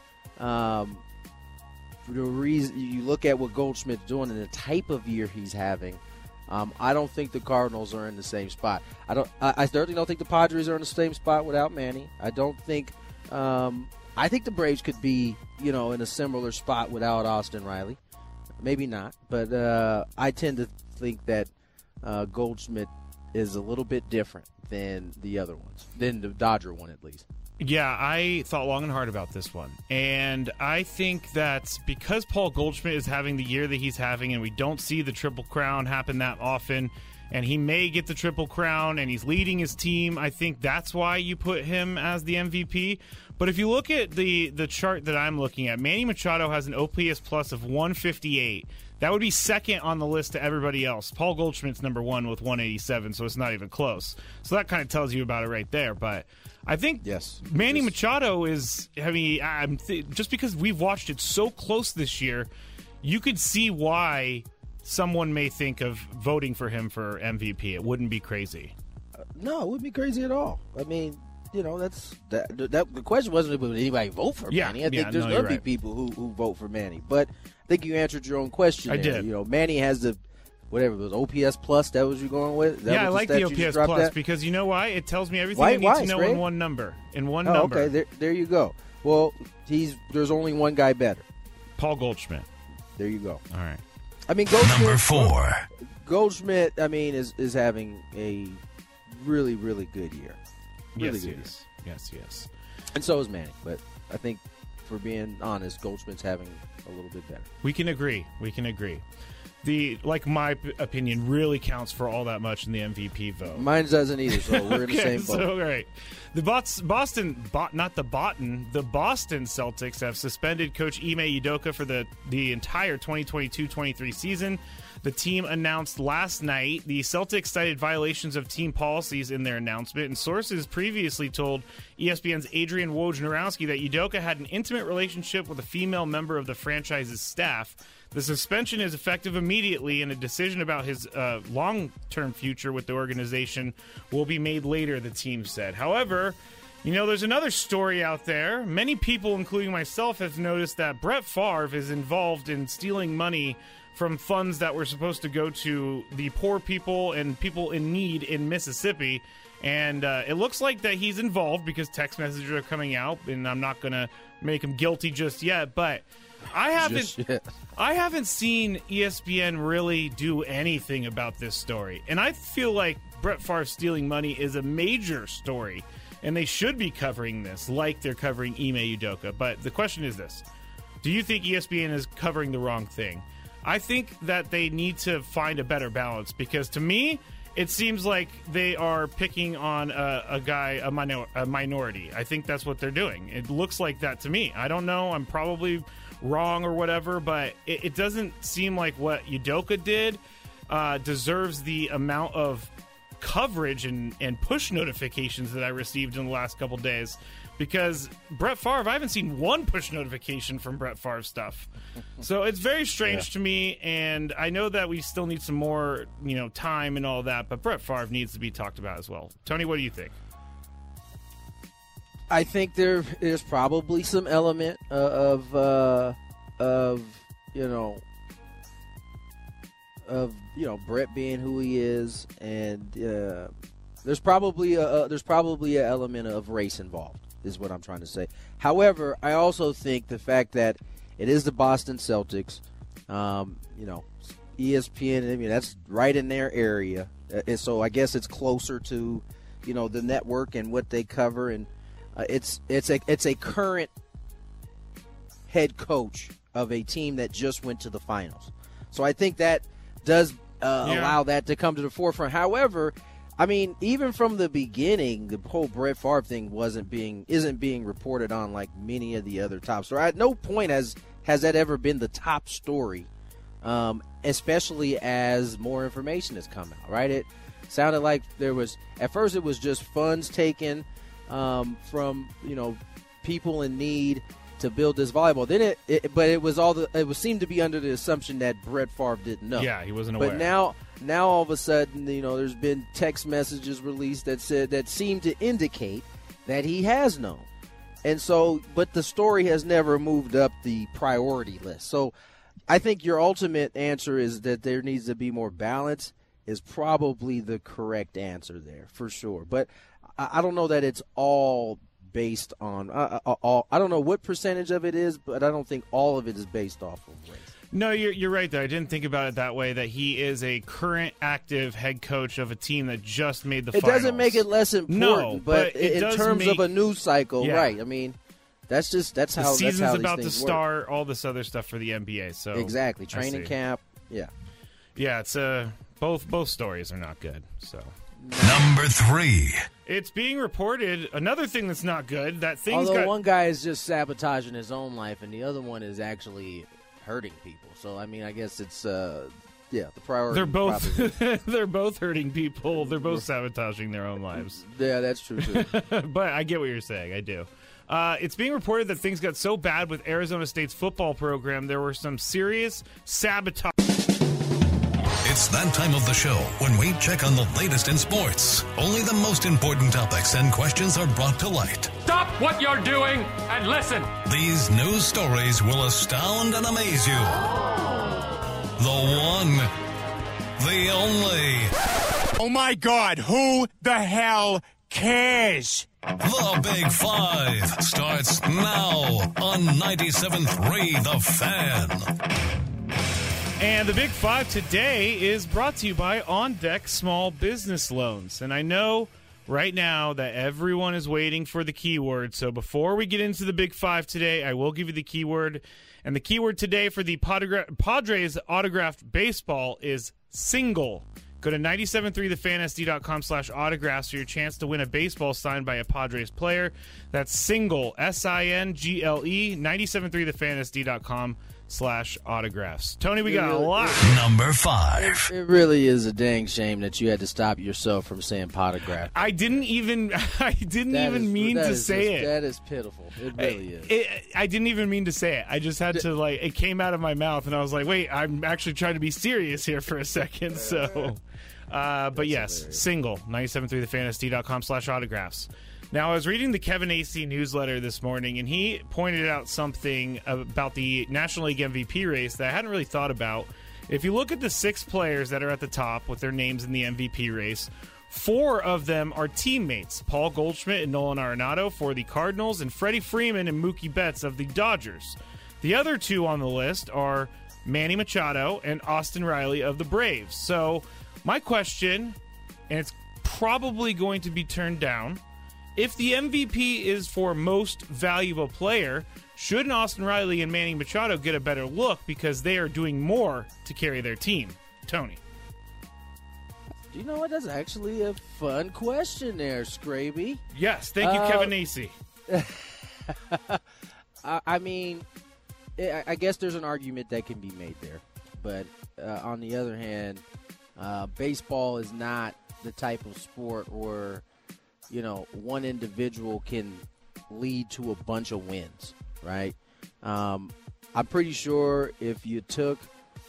The reason you look at what Goldschmidt's doing and the type of year he's having, I don't think the Cardinals are in the same spot. I certainly don't think the Padres are in the same spot without Manny. I don't think. I think the Braves could be, in a similar spot without Austin Riley. Maybe not, but I tend to think that Goldschmidt is a little bit different than the other ones, than the Dodger one at least. Yeah, I thought long and hard about this one. And I think that because Paul Goldschmidt is having the year that he's having and we don't see the Triple Crown happen that often, and he may get the Triple Crown, and he's leading his team. I think that's why you put him as the MVP. But if you look at the chart that I'm looking at, Manny Machado has an OPS plus of 158. That would be second on the list to everybody else. Paul Goldschmidt's number one with 187, so it's not even close. So that kind of tells you about it right there. But I think Manny Machado is, just because we've watched it so close this year, you could see why someone may think of voting for him for MVP. It wouldn't be crazy. No, it wouldn't be crazy at all. I mean, the question wasn't would anybody vote for Manny. I think there's going to be people who vote for Manny. But I think you answered your own question. I did. Manny has the, whatever it was, OPS plus. That was you going with? I like the OPS plus because you know why? It tells me everything I need to know in one number. Number. Okay, there you go. Well, there's only one guy better. Paul Goldschmidt. There you go. All right. I mean, Goldschmidt, number 4. Goldschmidt, I mean, is having a really, really good year. Really good year. Yes, he is. And so is Manny. But I think, for being honest, Goldschmidt's having a little bit better. We can agree. My opinion really counts for all that much in the MVP vote. Mine doesn't either, so we're in the same boat. So, right. The Boston Celtics have suspended coach Ime Udoka for the entire 2022-23 season. The team announced last night the Celtics cited violations of team policies in their announcement, and sources previously told ESPN's Adrian Wojnarowski that Udoka had an intimate relationship with a female member of the franchise's staff. The suspension is effective immediately, and a decision about his long-term future with the organization will be made later, the team said. However, there's another story out there. Many people, including myself, have noticed that Brett Favre is involved in stealing money from funds that were supposed to go to the poor people and people in need in Mississippi. And it looks like that he's involved because text messages are coming out, and I'm not going to make him guilty just yet, but I haven't seen ESPN really do anything about this story. And I feel like Brett Favre stealing money is a major story, and they should be covering this like they're covering Ime Udoka. But the question is this. Do you think ESPN is covering the wrong thing? I think that they need to find a better balance, because to me, it seems like they are picking on a minority. I think that's what they're doing. It looks like that to me. I don't know. I'm probably wrong or whatever, but it doesn't seem like what Udoka did deserves the amount of coverage and push notifications that I received in the last couple days. Because Brett Favre, I haven't seen one push notification from Brett Favre stuff. So it's very strange to me, and I know that we still need some more, time and all that, but Brett Favre needs to be talked about as well. Tony, what do you think? I think there's probably some element of Brett being who he is, and there's probably an element of race involved, is what I'm trying to say. However, I also think the fact that it is the Boston Celtics, ESPN, I mean, that's right in their area, and so I guess it's closer to, the network and what they cover, and it's a current head coach of a team that just went to the finals. So I think that does allow that to come to the forefront. However, I mean, even from the beginning, the whole Brett Favre thing isn't being reported on like many of the other top stories. At no point has that ever been the top story, especially as more information has come out, right? It sounded like at first it was just funds taken from, people in need to build this volleyball. Then it seemed to be under the assumption that Brett Favre didn't know. Yeah, he wasn't aware. But now all of a sudden, there's been text messages released that seem to indicate that he has known. And so, but the story has never moved up the priority list. So I think your ultimate answer is that there needs to be more balance is probably the correct answer there, for sure. But I don't know that it's all based on I don't know what percentage of it is, but I don't think all of it is based off of race. No, you're right there. I didn't think about it that way, that he is a current active head coach of a team that just made the finals. It doesn't make it less important, but in terms of a news cycle, right. I mean, that's how the season's about to start, work. All this other stuff for the NBA. So exactly. Training camp. Yeah. Yeah, it's both stories are not good. So Number 3. It's being reported, another thing that's not good, that things Although one guy is just sabotaging his own life and the other one is actually hurting people. So, I mean, I guess it's, the priority. They're both hurting people. They're both sabotaging their own lives. Yeah, that's true, too. But I get what you're saying. I do. It's being reported that things got so bad with Arizona State's football program, there were some serious sabotage. It's that time of the show when we check on the latest in sports. Only the most important topics and questions are brought to light. Stop what you're doing and listen. These news stories will astound and amaze you. The one, the only. Oh my God, who the hell cares? The Big Five starts now on 97.3 The Fan. And the Big Five today is brought to you by On Deck Small Business Loans. And I know right now that everyone is waiting for the keyword. So before we get into the Big Five today, I will give you the keyword. And the keyword today for the Padres autographed baseball is single. Go to 973thefansd.com/autographs for your chance to win a baseball signed by a Padres player. That's single, SINGLE, 973thefansd.com/autographs. Tony, we got a lot. Number 5. It really is a dang shame that you had to stop yourself from saying potograph. I didn't even mean to say it. That is pitiful. It really is. I didn't even mean to say it. I just had to, it came out of my mouth, and I was like, wait, I'm actually trying to be serious here for a second. So, but yes, hilarious. Single, 973thefansd.com/autographs. Now, I was reading the Kevin Acee newsletter this morning, and he pointed out something about the National League MVP race that I hadn't really thought about. If you look at the 6 players that are at the top with their names in the MVP race, 4 of them are teammates, Paul Goldschmidt and Nolan Arenado for the Cardinals, and Freddie Freeman and Mookie Betts of the Dodgers. The other 2 on the list are Manny Machado and Austin Riley of the Braves. So, my question, and it's probably going to be turned down, if the MVP is for most valuable player, shouldn't Austin Riley and Manny Machado get a better look because they are doing more to carry their team? Tony. You know what? That's actually a fun question there, Scraby. Yes, thank you, Kevin Acee. I mean, I guess there's an argument that can be made there. But on the other hand, baseball is not the type of sport where one individual can lead to a bunch of wins, right? I'm pretty sure if you took,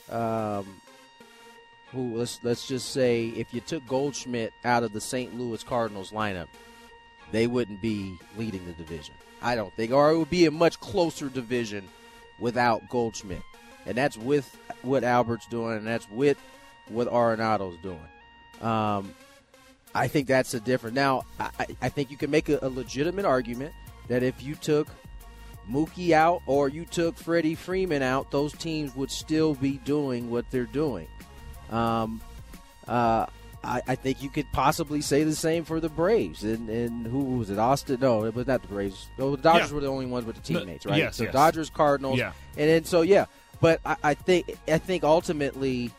let's just say, if you took Goldschmidt out of the St. Louis Cardinals lineup, they wouldn't be leading the division. I don't think, or it would be a much closer division without Goldschmidt, and that's with what Albert's doing, and that's with what Arenado's doing. I think that's a different. Now, I think you can make a legitimate argument that if you took Mookie out or you took Freddie Freeman out, those teams would still be doing what they're doing. I think you could possibly say the same for the Braves. And who was it? Austin? No, it was not the Braves. No, the Dodgers were the only ones with the teammates, right? Yes, so yes. Dodgers, Cardinals, yeah. And then But I think ultimately.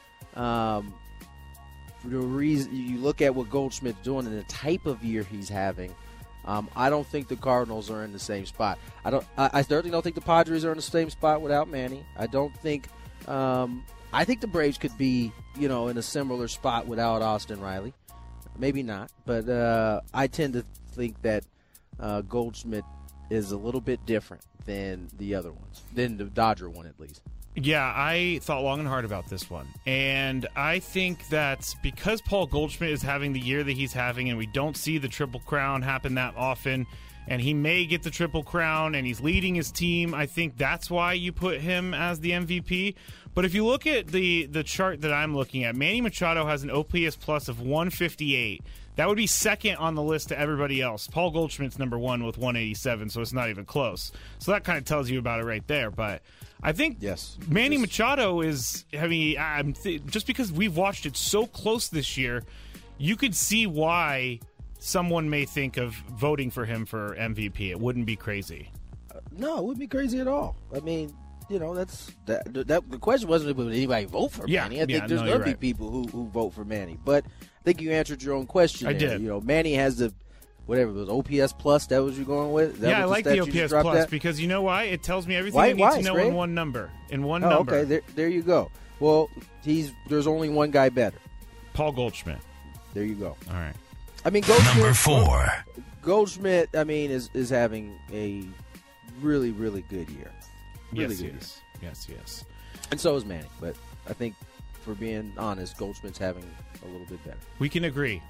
The reason you look at what Goldschmidt's doing and the type of year he's having, I don't think the Cardinals are in the same spot. I certainly don't think the Padres are in the same spot without Manny. I don't think. I think the Braves could be, in a similar spot without Austin Riley. Maybe not, but I tend to think that Goldschmidt is a little bit different than the other ones, than the Dodger one at least. Yeah, I thought long and hard about this one. And I think that because Paul Goldschmidt is having the year that he's having and we don't see the Triple Crown happen that often, and he may get the Triple Crown and he's leading his team, I think that's why you put him as the MVP. But if you look at the chart that I'm looking at, Manny Machado has an OPS plus of 158. That would be second on the list to everybody else. Paul Goldschmidt's number 1 with 187, so it's not even close. So that kind of tells you about it right there. But I think Manny Machado is, just because we've watched it so close this year, you could see why someone may think of voting for him for MVP. It wouldn't be crazy. No, it wouldn't be crazy at all. I mean, that's that. The question wasn't would anybody vote for Manny. I think there's going to be people who vote for Manny. But I think you answered your own question. I did. Manny has the whatever it was, OPS plus. That was you going with? I like the OPS plus because you know why? It tells me everything I need to know in one number. Okay, there you go. Well, there's only one guy better. Paul Goldschmidt. There you go. All right. I mean, Goldschmidt, number 4. Goldschmidt, I mean, is having a really, really good year. Really good year. Yes, he is. And so is Manny. But I think, for being honest, Goldschmidt's having a little bit better. We can agree.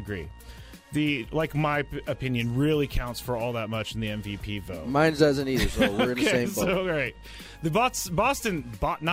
My opinion really counts for all that much in the MVP vote. Mine doesn't either, so we're in the same boat. So, all right. The Boston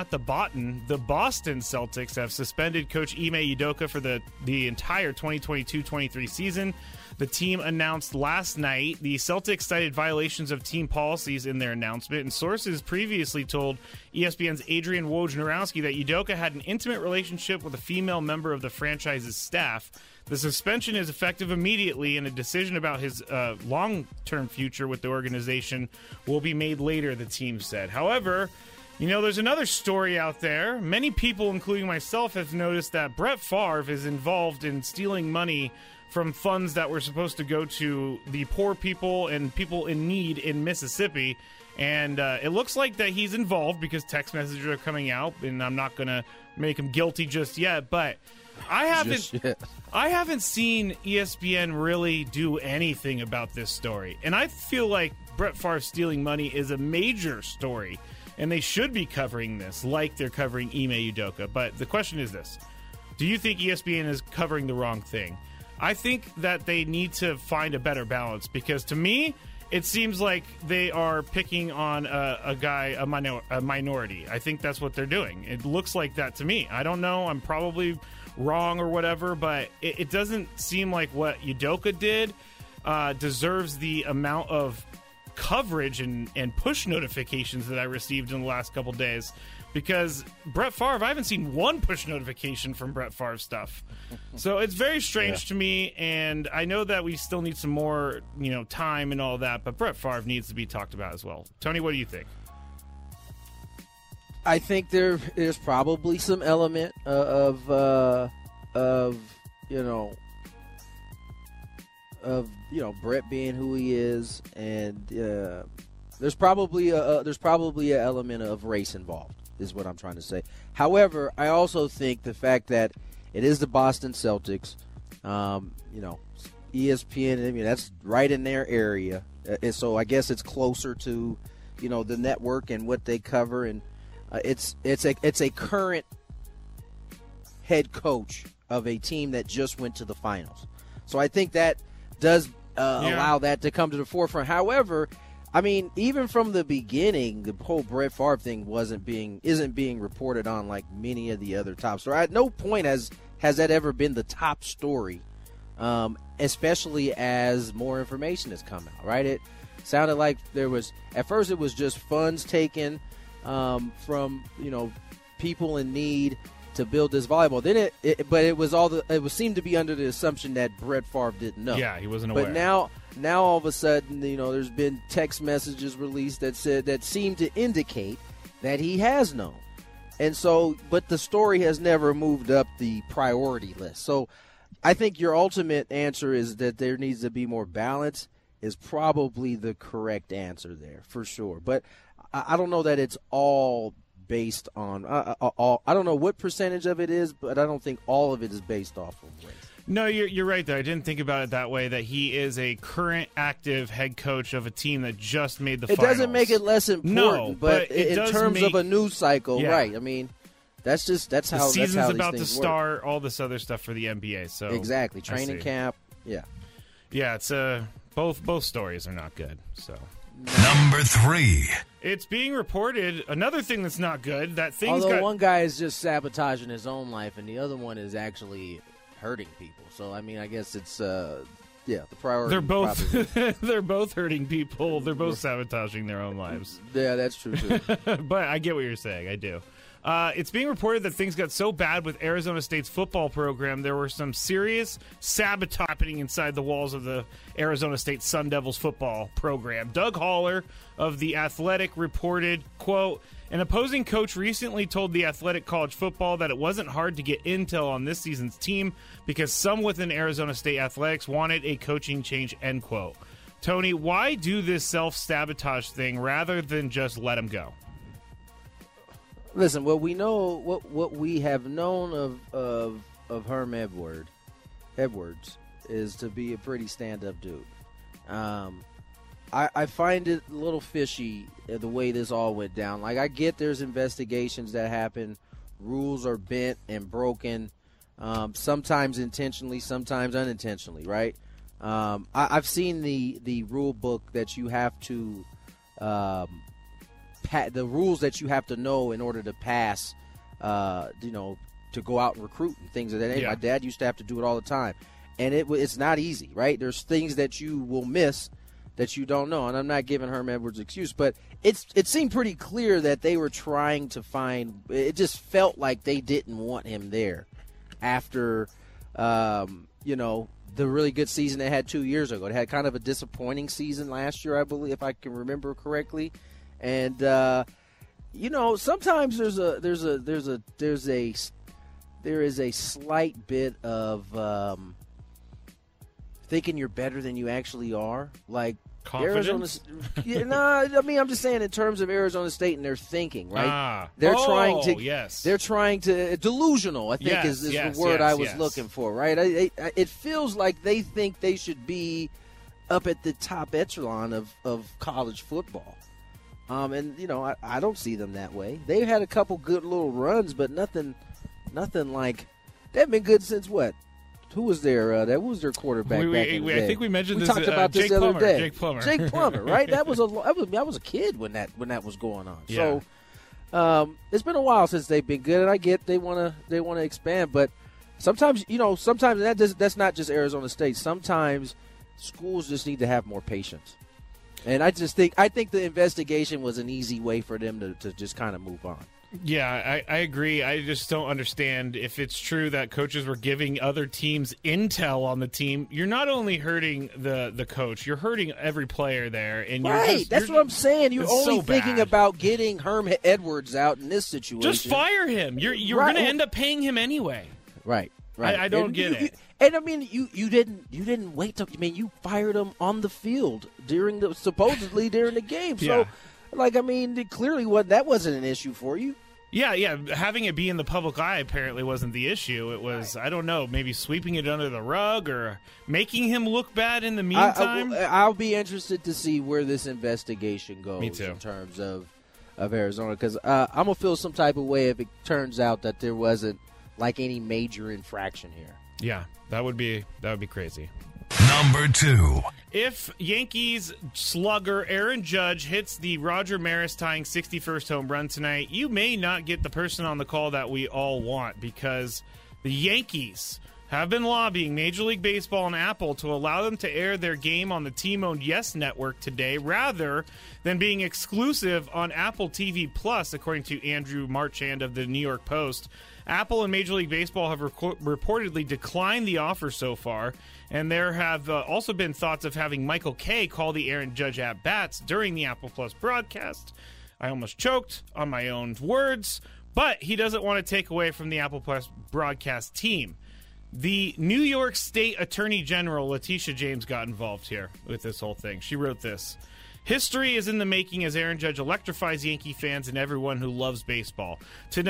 Celtics have suspended coach Ime Udoka for the entire 2022-23 season. The team announced last night the Celtics cited violations of team policies in their announcement, and sources previously told ESPN's Adrian Wojnarowski that Udoka had an intimate relationship with a female member of the franchise's staff. The suspension is effective immediately, and a decision about his long-term future with the organization will be made later, the team said. However, there's another story out there. Many people, including myself, have noticed that Brett Favre is involved in stealing money from funds that were supposed to go to the poor people and people in need in Mississippi. And it looks like that he's involved because text messages are coming out, and I'm not going to make him guilty just yet, but I haven't seen ESPN really do anything about this story. And I feel like Brett Favre stealing money is a major story, and they should be covering this like they're covering Ime Udoka. But the question is this. Do you think ESPN is covering the wrong thing? I think that they need to find a better balance because, to me, it seems like they are picking on a minority. I think that's what they're doing. It looks like that to me. I don't know. I'm probably wrong or whatever, but it doesn't seem like what Udoka did deserves the amount of coverage and push notifications that I received in the last couple days. Because Brett Favre, I haven't seen one push notification from Brett Favre stuff. So it's very strange to me, and I know that we still need some more, time and all that, but Brett Favre needs to be talked about as well. Tony, what do you think? I think there's probably some element of Brett being who he is, and there's probably an element of race involved, is what I'm trying to say. However, I also think the fact that it is the Boston Celtics, ESPN, I mean, that's right in their area, and so I guess it's closer to, the network and what they cover, and it's a current head coach of a team that just went to the finals. So I think that does allow that to come to the forefront. However, I mean, even from the beginning, the whole Brett Favre thing isn't being reported on like many of the other top stories. At no point has that ever been the top story, especially as more information has come out, right? It sounded like at first it was just funds taken from, people in need to build this volleyball. Then it seemed to be under the assumption that Brett Favre didn't know. Yeah, he wasn't aware. But now all of a sudden, there's been text messages released that seem to indicate that he has known. And so, but the story has never moved up the priority list. So I think your ultimate answer is that there needs to be more balance is probably the correct answer there for sure. But I don't know that it's all based on I don't know what percentage of it is, but I don't think all of it is based off of race. No, you're right there. I didn't think about it that way, that he is a current active head coach of a team that just made the finals. It doesn't make it less important, but in terms of a news cycle, right. I mean, that's how the season's about to start, all this other stuff for the NBA. So exactly. Training camp. Yeah. Yeah, it's both stories are not good. So number 3. It's being reported, another thing that's not good, that Although one guy is just sabotaging his own life and the other one is actually hurting people. So I mean, I guess it's the priority. They're both hurting people. They're both sabotaging their own lives. Yeah, that's true too. But I get what you're saying. I do. It's being reported that things got so bad with Arizona State's football program, there were some serious sabotage happening inside the walls of the Arizona State Sun Devils football program. Doug Haller of The Athletic reported, quote, an opposing coach recently told The Athletic College Football that it wasn't hard to get intel on this season's team because some within Arizona State Athletics wanted a coaching change, end quote. Tony, why do this self-sabotage thing rather than just let him go? Listen, what we know, what we have known of Herm Edwards is to be a pretty stand-up dude. I find it a little fishy the way this all went down. Like, I get there's investigations that happen, rules are bent and broken, sometimes intentionally, sometimes unintentionally, right? I've seen the rule book that you have to the rules that you have to know in order to pass, to go out and recruit and things of that nature. Yeah. My dad used to have to do it all the time, and it's not easy, right? There's things that you will miss that you don't know, and I'm not giving Herm Edwards an excuse, but it seemed pretty clear that they were trying to find. It just felt like they didn't want him there after, the really good season they had 2 years ago. They had kind of a disappointing season last year, I believe, if I can remember correctly. And sometimes there is a slight bit of thinking you're better than you actually are, like confidence. I'm just saying in terms of Arizona State and their thinking, right? They're trying to delusional, I think is the word I was looking for, right? It feels like they think they should be up at the top echelon of college football. I don't see them that way. They've had a couple good little runs, but nothing like they've been good since what? Who was their that was their quarterback back in the day? I think we mentioned we this. talked about this the other day. Jake Plummer, right? I was a kid when that was going on. Yeah. So it's been a while since they've been good, and I get they want to expand, but sometimes that's not just Arizona State. Sometimes schools just need to have more patience. And I think the investigation was an easy way for them to just kind of move on. Yeah, I agree. I just don't understand if it's true that coaches were giving other teams intel on the team. You're not only hurting the coach, you're hurting every player there. And that's what I'm saying. You're only thinking about getting Herm Edwards out in this situation. Just fire him. You're going to end up paying him anyway. Right. I don't get it. And I mean, you didn't wait till. I mean, you fired him on the field supposedly during the game. So, clearly that wasn't an issue for you. Yeah. Having it be in the public eye apparently wasn't the issue. It was, I don't know, maybe sweeping it under the rug or making him look bad in the meantime. I'll be interested to see where this investigation goes. Me too. In terms of Arizona, because I'm gonna feel some type of way if it turns out that there wasn't like any major infraction here. Yeah, that would be crazy. Number 2. If Yankees slugger Aaron Judge hits the Roger Maris tying 61st home run tonight, you may not get the person on the call that we all want, because the Yankees have been lobbying Major League Baseball and Apple to allow them to air their game on the team-owned Yes Network today rather than being exclusive on Apple TV Plus, according to Andrew Marchand of the New York Post. Apple and Major League Baseball have reportedly declined the offer so far, and there have also been thoughts of having Michael Kay call the Aaron Judge at-bats during the Apple Plus broadcast. I almost choked on my own words, but he doesn't want to take away from the Apple Plus broadcast team. The New York State Attorney General, Letitia James, got involved here with this whole thing. She wrote this. History is in the making as Aaron Judge electrifies Yankee fans and everyone who loves baseball. To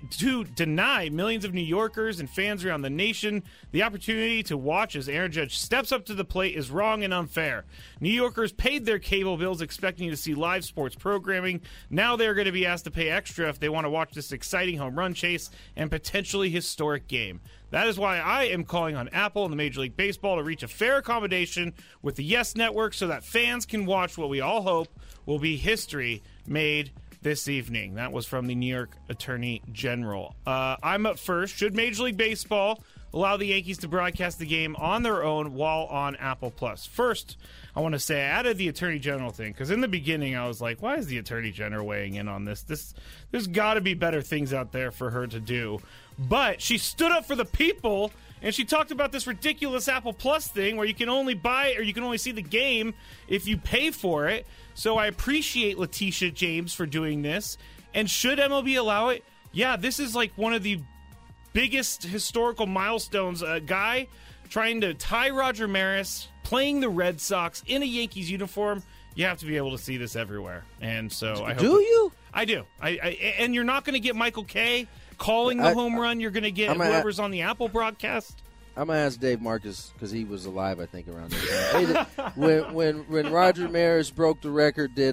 deny millions of New Yorkers and fans around the nation the opportunity to watch as Aaron Judge steps up to the plate is wrong and unfair. New Yorkers paid their cable bills expecting to see live sports programming. Now they're going to be asked to pay extra if they want to watch this exciting home run chase and potentially historic game. That is why I am calling on Apple and the Major League Baseball to reach a fair accommodation with the Yes Network so that fans can watch what we all hope will be history made this evening. That was from the New York Attorney General. I'm up first. Should Major League Baseball allow the Yankees to broadcast the game on their own while on Apple Plus. First, I want to say I added the Attorney General thing because in the beginning I was like, why is the Attorney General weighing in on this? There's got to be better things out there for her to do. But she stood up for the people, and she talked about this ridiculous Apple Plus thing where you can only buy or you can only see the game if you pay for it. So I appreciate Letitia James for doing this. And should MLB allow it? Yeah, this is like one of the biggest historical milestones. A guy trying to tie Roger Maris, playing the Red Sox in a Yankees uniform. You have to be able to see this everywhere. And so I hope. Do you? I do. And you're not going to get Michael Kay calling the home run. You're going to get whoever's on the Apple broadcast. I'm going to ask Dave Marcus, because he was alive, I think, around that time. when Roger Maris broke the record, did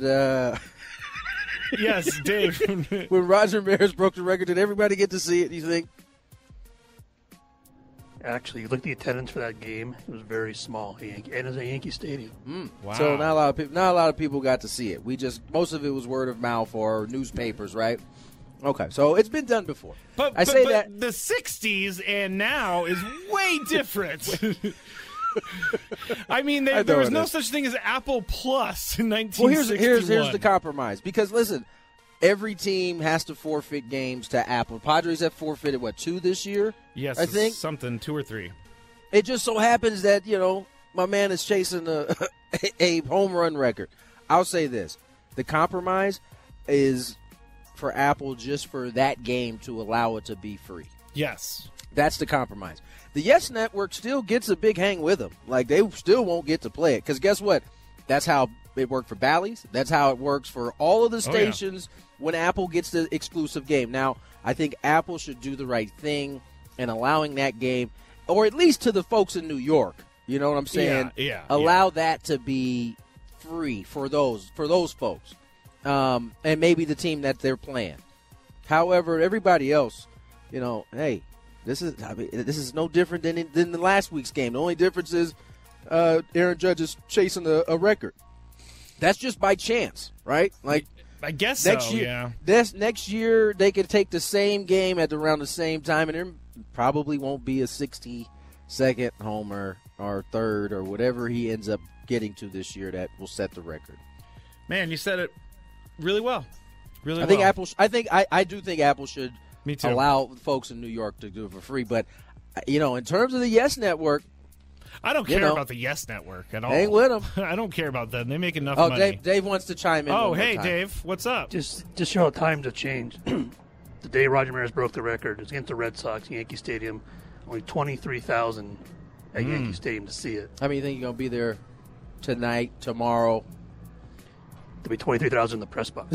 yes, Dave. When Roger Maris broke the record, did everybody get to see it, you think? Actually, you look at the attendance for that game; it was very small. And it was a Yankee Stadium. Wow. So not a lot of people got to see it. Most of it was word of mouth or newspapers, right? Okay, so it's been done before. But the 60s and now is way different. I mean, there was no such thing as Apple Plus in 1961. Well, here's the compromise. Because, listen, every team has to forfeit games to Apple. Padres have forfeited, 2 this year? Yes, I think. Something, 2 or 3. It just so happens that, my man is chasing a home run record. I'll say this. The compromise is for Apple just for that game to allow it to be free. Yes. That's the compromise. The Yes Network still gets a big hang with them. Like, they still won't get to play it. Because guess what? That's how it worked for Bally's. That's how it works for all of the stations when Apple gets the exclusive game. Now, I think Apple should do the right thing in allowing that game, or at least to the folks in New York. You know what I'm saying? Yeah. Allow that to be free for those folks. And maybe the team that they're playing. However, everybody else, hey, this is no different than the last week's game. The only difference is Aaron Judge is chasing a record. That's just by chance, right? Like, I guess next year, next year they could take the same game at around the same time, and there probably won't be a 60-second homer or third or whatever he ends up getting to this year that will set the record. Man, you said it really well. Really I think I do think Apple should Me too. allow folks in New York to do it for free. But, in terms of the Yes Network, I don't care about the Yes Network at all. Hang with them. I don't care about them. They make enough money. Dave wants to chime in. Oh, hey, Dave. What's up? Just show how times have changed. The day Roger Maris broke the record, it was against the Red Sox, Yankee Stadium. Only 23,000 at Yankee Stadium to see it. How many think you're going to be there tonight, tomorrow? There'll be 23,000 in the press box.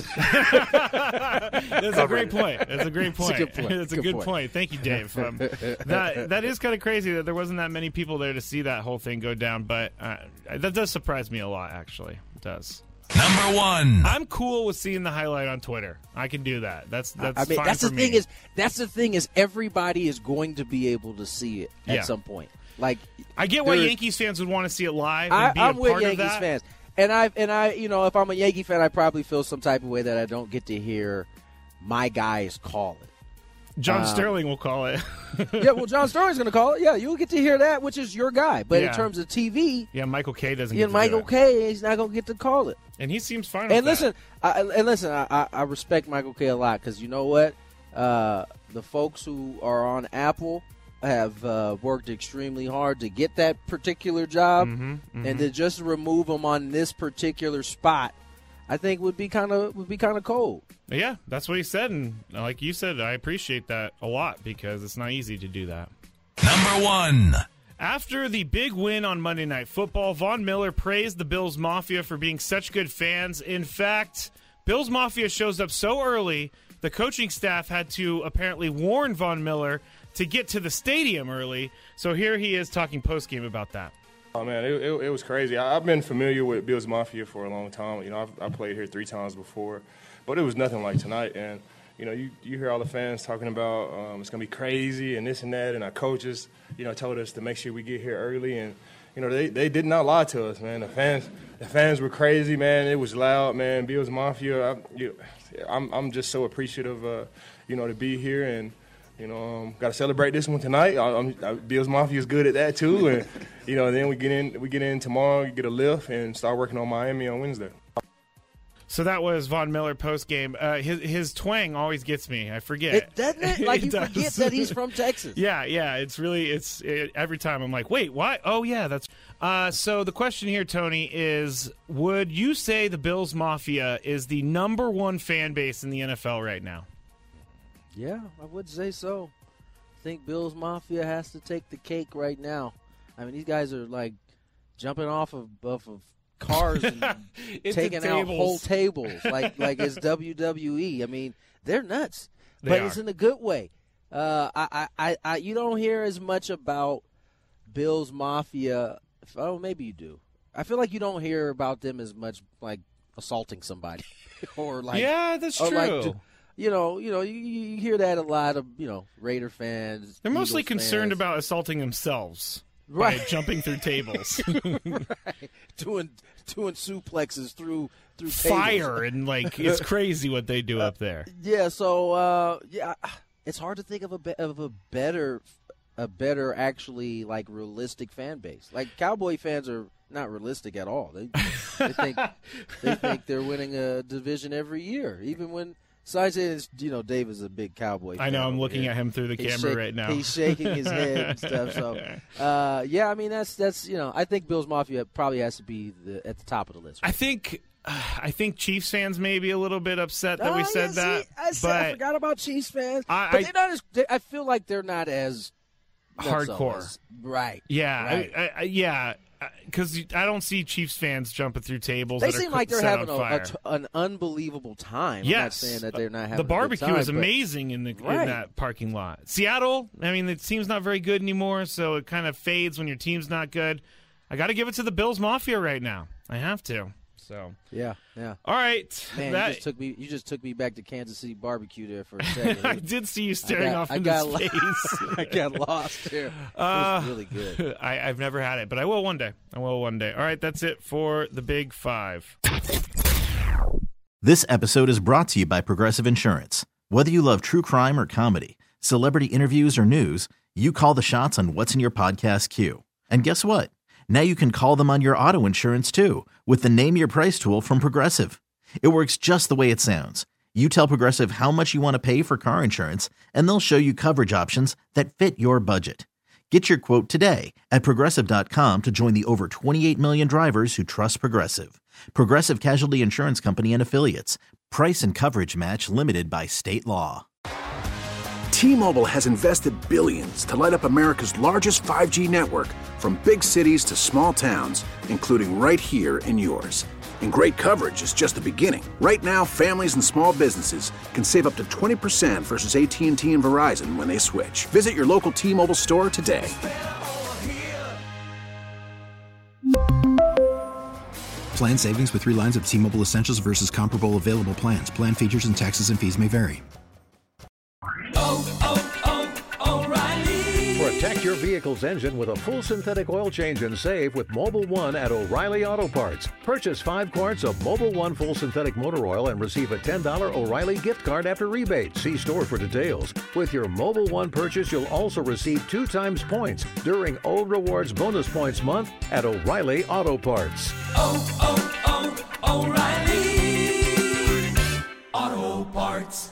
That's a great point. That's a great point. It's a good point. Thank you, Dave. That is kind of crazy that there wasn't that many people there to see that whole thing go down, but that does surprise me a lot, actually. It does. Number 1. I'm cool with seeing the highlight on Twitter. I can do that. That's fine that's for the me. thing that's the thing is everybody is going to be able to see it at some point. Like, I get why Yankees fans would want to see it live and be I'm a with part Yankees of that. fans. And I, if I'm a Yankee fan, I probably feel some type of way that I don't get to hear my guys call it. John Sterling will call it. Yeah, well, John Sterling's going to call it. Yeah, you'll get to hear that, which is your guy. But in terms of TV, Michael Kay doesn't. Michael Kay is not going to get to call it, and he seems fine. And with listen, I respect Michael Kay a lot because you know what, the folks who are on Apple have worked extremely hard to get that particular job, and to just remove them on this particular spot, I think would be kind of cold. Yeah, that's what he said, and like you said, I appreciate that a lot because it's not easy to do that. Number 1. After the big win on Monday Night Football, Von Miller praised the Bills Mafia for being such good fans. In fact, Bills Mafia shows up so early, the coaching staff had to apparently warn Von Miller to get to the stadium early. So here he is talking postgame about that. Oh, man, it was crazy. I've been familiar with Bills Mafia for a long time. I've played here 3 times before, but it was nothing like tonight. And, you hear all the fans talking about it's going to be crazy and this and that, and our coaches, told us to make sure we get here early. And, they did not lie to us, man. The fans were crazy, man. It was loud, man. Bills Mafia, I'm just so appreciative, to be here. And, got to celebrate this one tonight. Bills Mafia is good at that too, and then we get in tomorrow, get a lift, and start working on Miami on Wednesday. So that was Von Miller post game. His twang always gets me. I forget. Doesn't it? Like, you forget that he's from Texas. Yeah. It's every time I'm like, wait, what? Oh yeah, that's. So the question here, Tony, is: would you say the Bills Mafia is the number one fan base in the NFL right now? Yeah, I would say so. I think Bills Mafia has to take the cake right now. I mean, these guys are like jumping off of cars and taking out whole tables like it's WWE. I mean, they're nuts, but it's in a good way. You don't hear as much about Bills Mafia. Oh, maybe you do. I feel like you don't hear about them as much, like assaulting somebody or like. Yeah, that's true. Like, you hear that a lot of Raider fans. They're mostly Eagles concerned fans. about assaulting themselves. Right. By jumping through tables. Right. Doing suplexes through fire tables. And it's crazy what they do up there. Yeah, so it's hard to think of a better actually like realistic fan base. Like Cowboy fans are not realistic at all. They think they're winning a division every year, even when. So I say, Dave is a big Cowboy fan. I know. I'm looking at him through the camera right now. He's shaking his head and stuff. So, I mean, that's I think Bills Mafia probably has to be at the top of the list. I think Chiefs fans may be a little bit upset that we said that. I forgot about Chiefs fans. But they're not as. I feel like they're not as hardcore. Right. Yeah. Right. Because I don't see Chiefs fans jumping through tables. They that seem are like they're set having on fire. an unbelievable time. Yes. I'm not saying that they're not having the barbecue a good time, is amazing in that parking lot. Seattle, I mean, the team's not very good anymore, so it kind of fades when your team's not good. I got to give it to the Bills Mafia right now. I have to. So yeah. All right, man, you just took me back to Kansas City barbecue there for a second. I did see you staring off into space. I got lost there. It was really good. I've never had it, but I will one day. All right, that's it for the Big Five. This episode is brought to you by Progressive Insurance. Whether you love true crime or comedy, celebrity interviews or news, you call the shots on what's in your podcast queue. And guess what? Now you can call them on your auto insurance, too, with the Name Your Price tool from Progressive. It works just the way it sounds. You tell Progressive how much you want to pay for car insurance, and they'll show you coverage options that fit your budget. Get your quote today at Progressive.com to join the over 28 million drivers who trust Progressive. Progressive Casualty Insurance Company and Affiliates. Price and coverage match limited by state law. T-Mobile has invested billions to light up America's largest 5G network, from big cities to small towns, including right here in yours. And great coverage is just the beginning. Right now, families and small businesses can save up to 20% versus AT&T and Verizon when they switch. Visit your local T-Mobile store today. Plan savings with 3 lines of T-Mobile Essentials versus comparable available plans. Plan features and taxes and fees may vary. Protect your vehicle's engine with a full synthetic oil change and save with Mobil 1 at O'Reilly Auto Parts. Purchase 5 quarts of Mobil 1 full synthetic motor oil and receive a $10 O'Reilly gift card after rebate. See store for details. With your Mobil 1 purchase, you'll also receive 2 times points during O Rewards Bonus Points Month at O'Reilly Auto Parts. O'Reilly Auto Parts.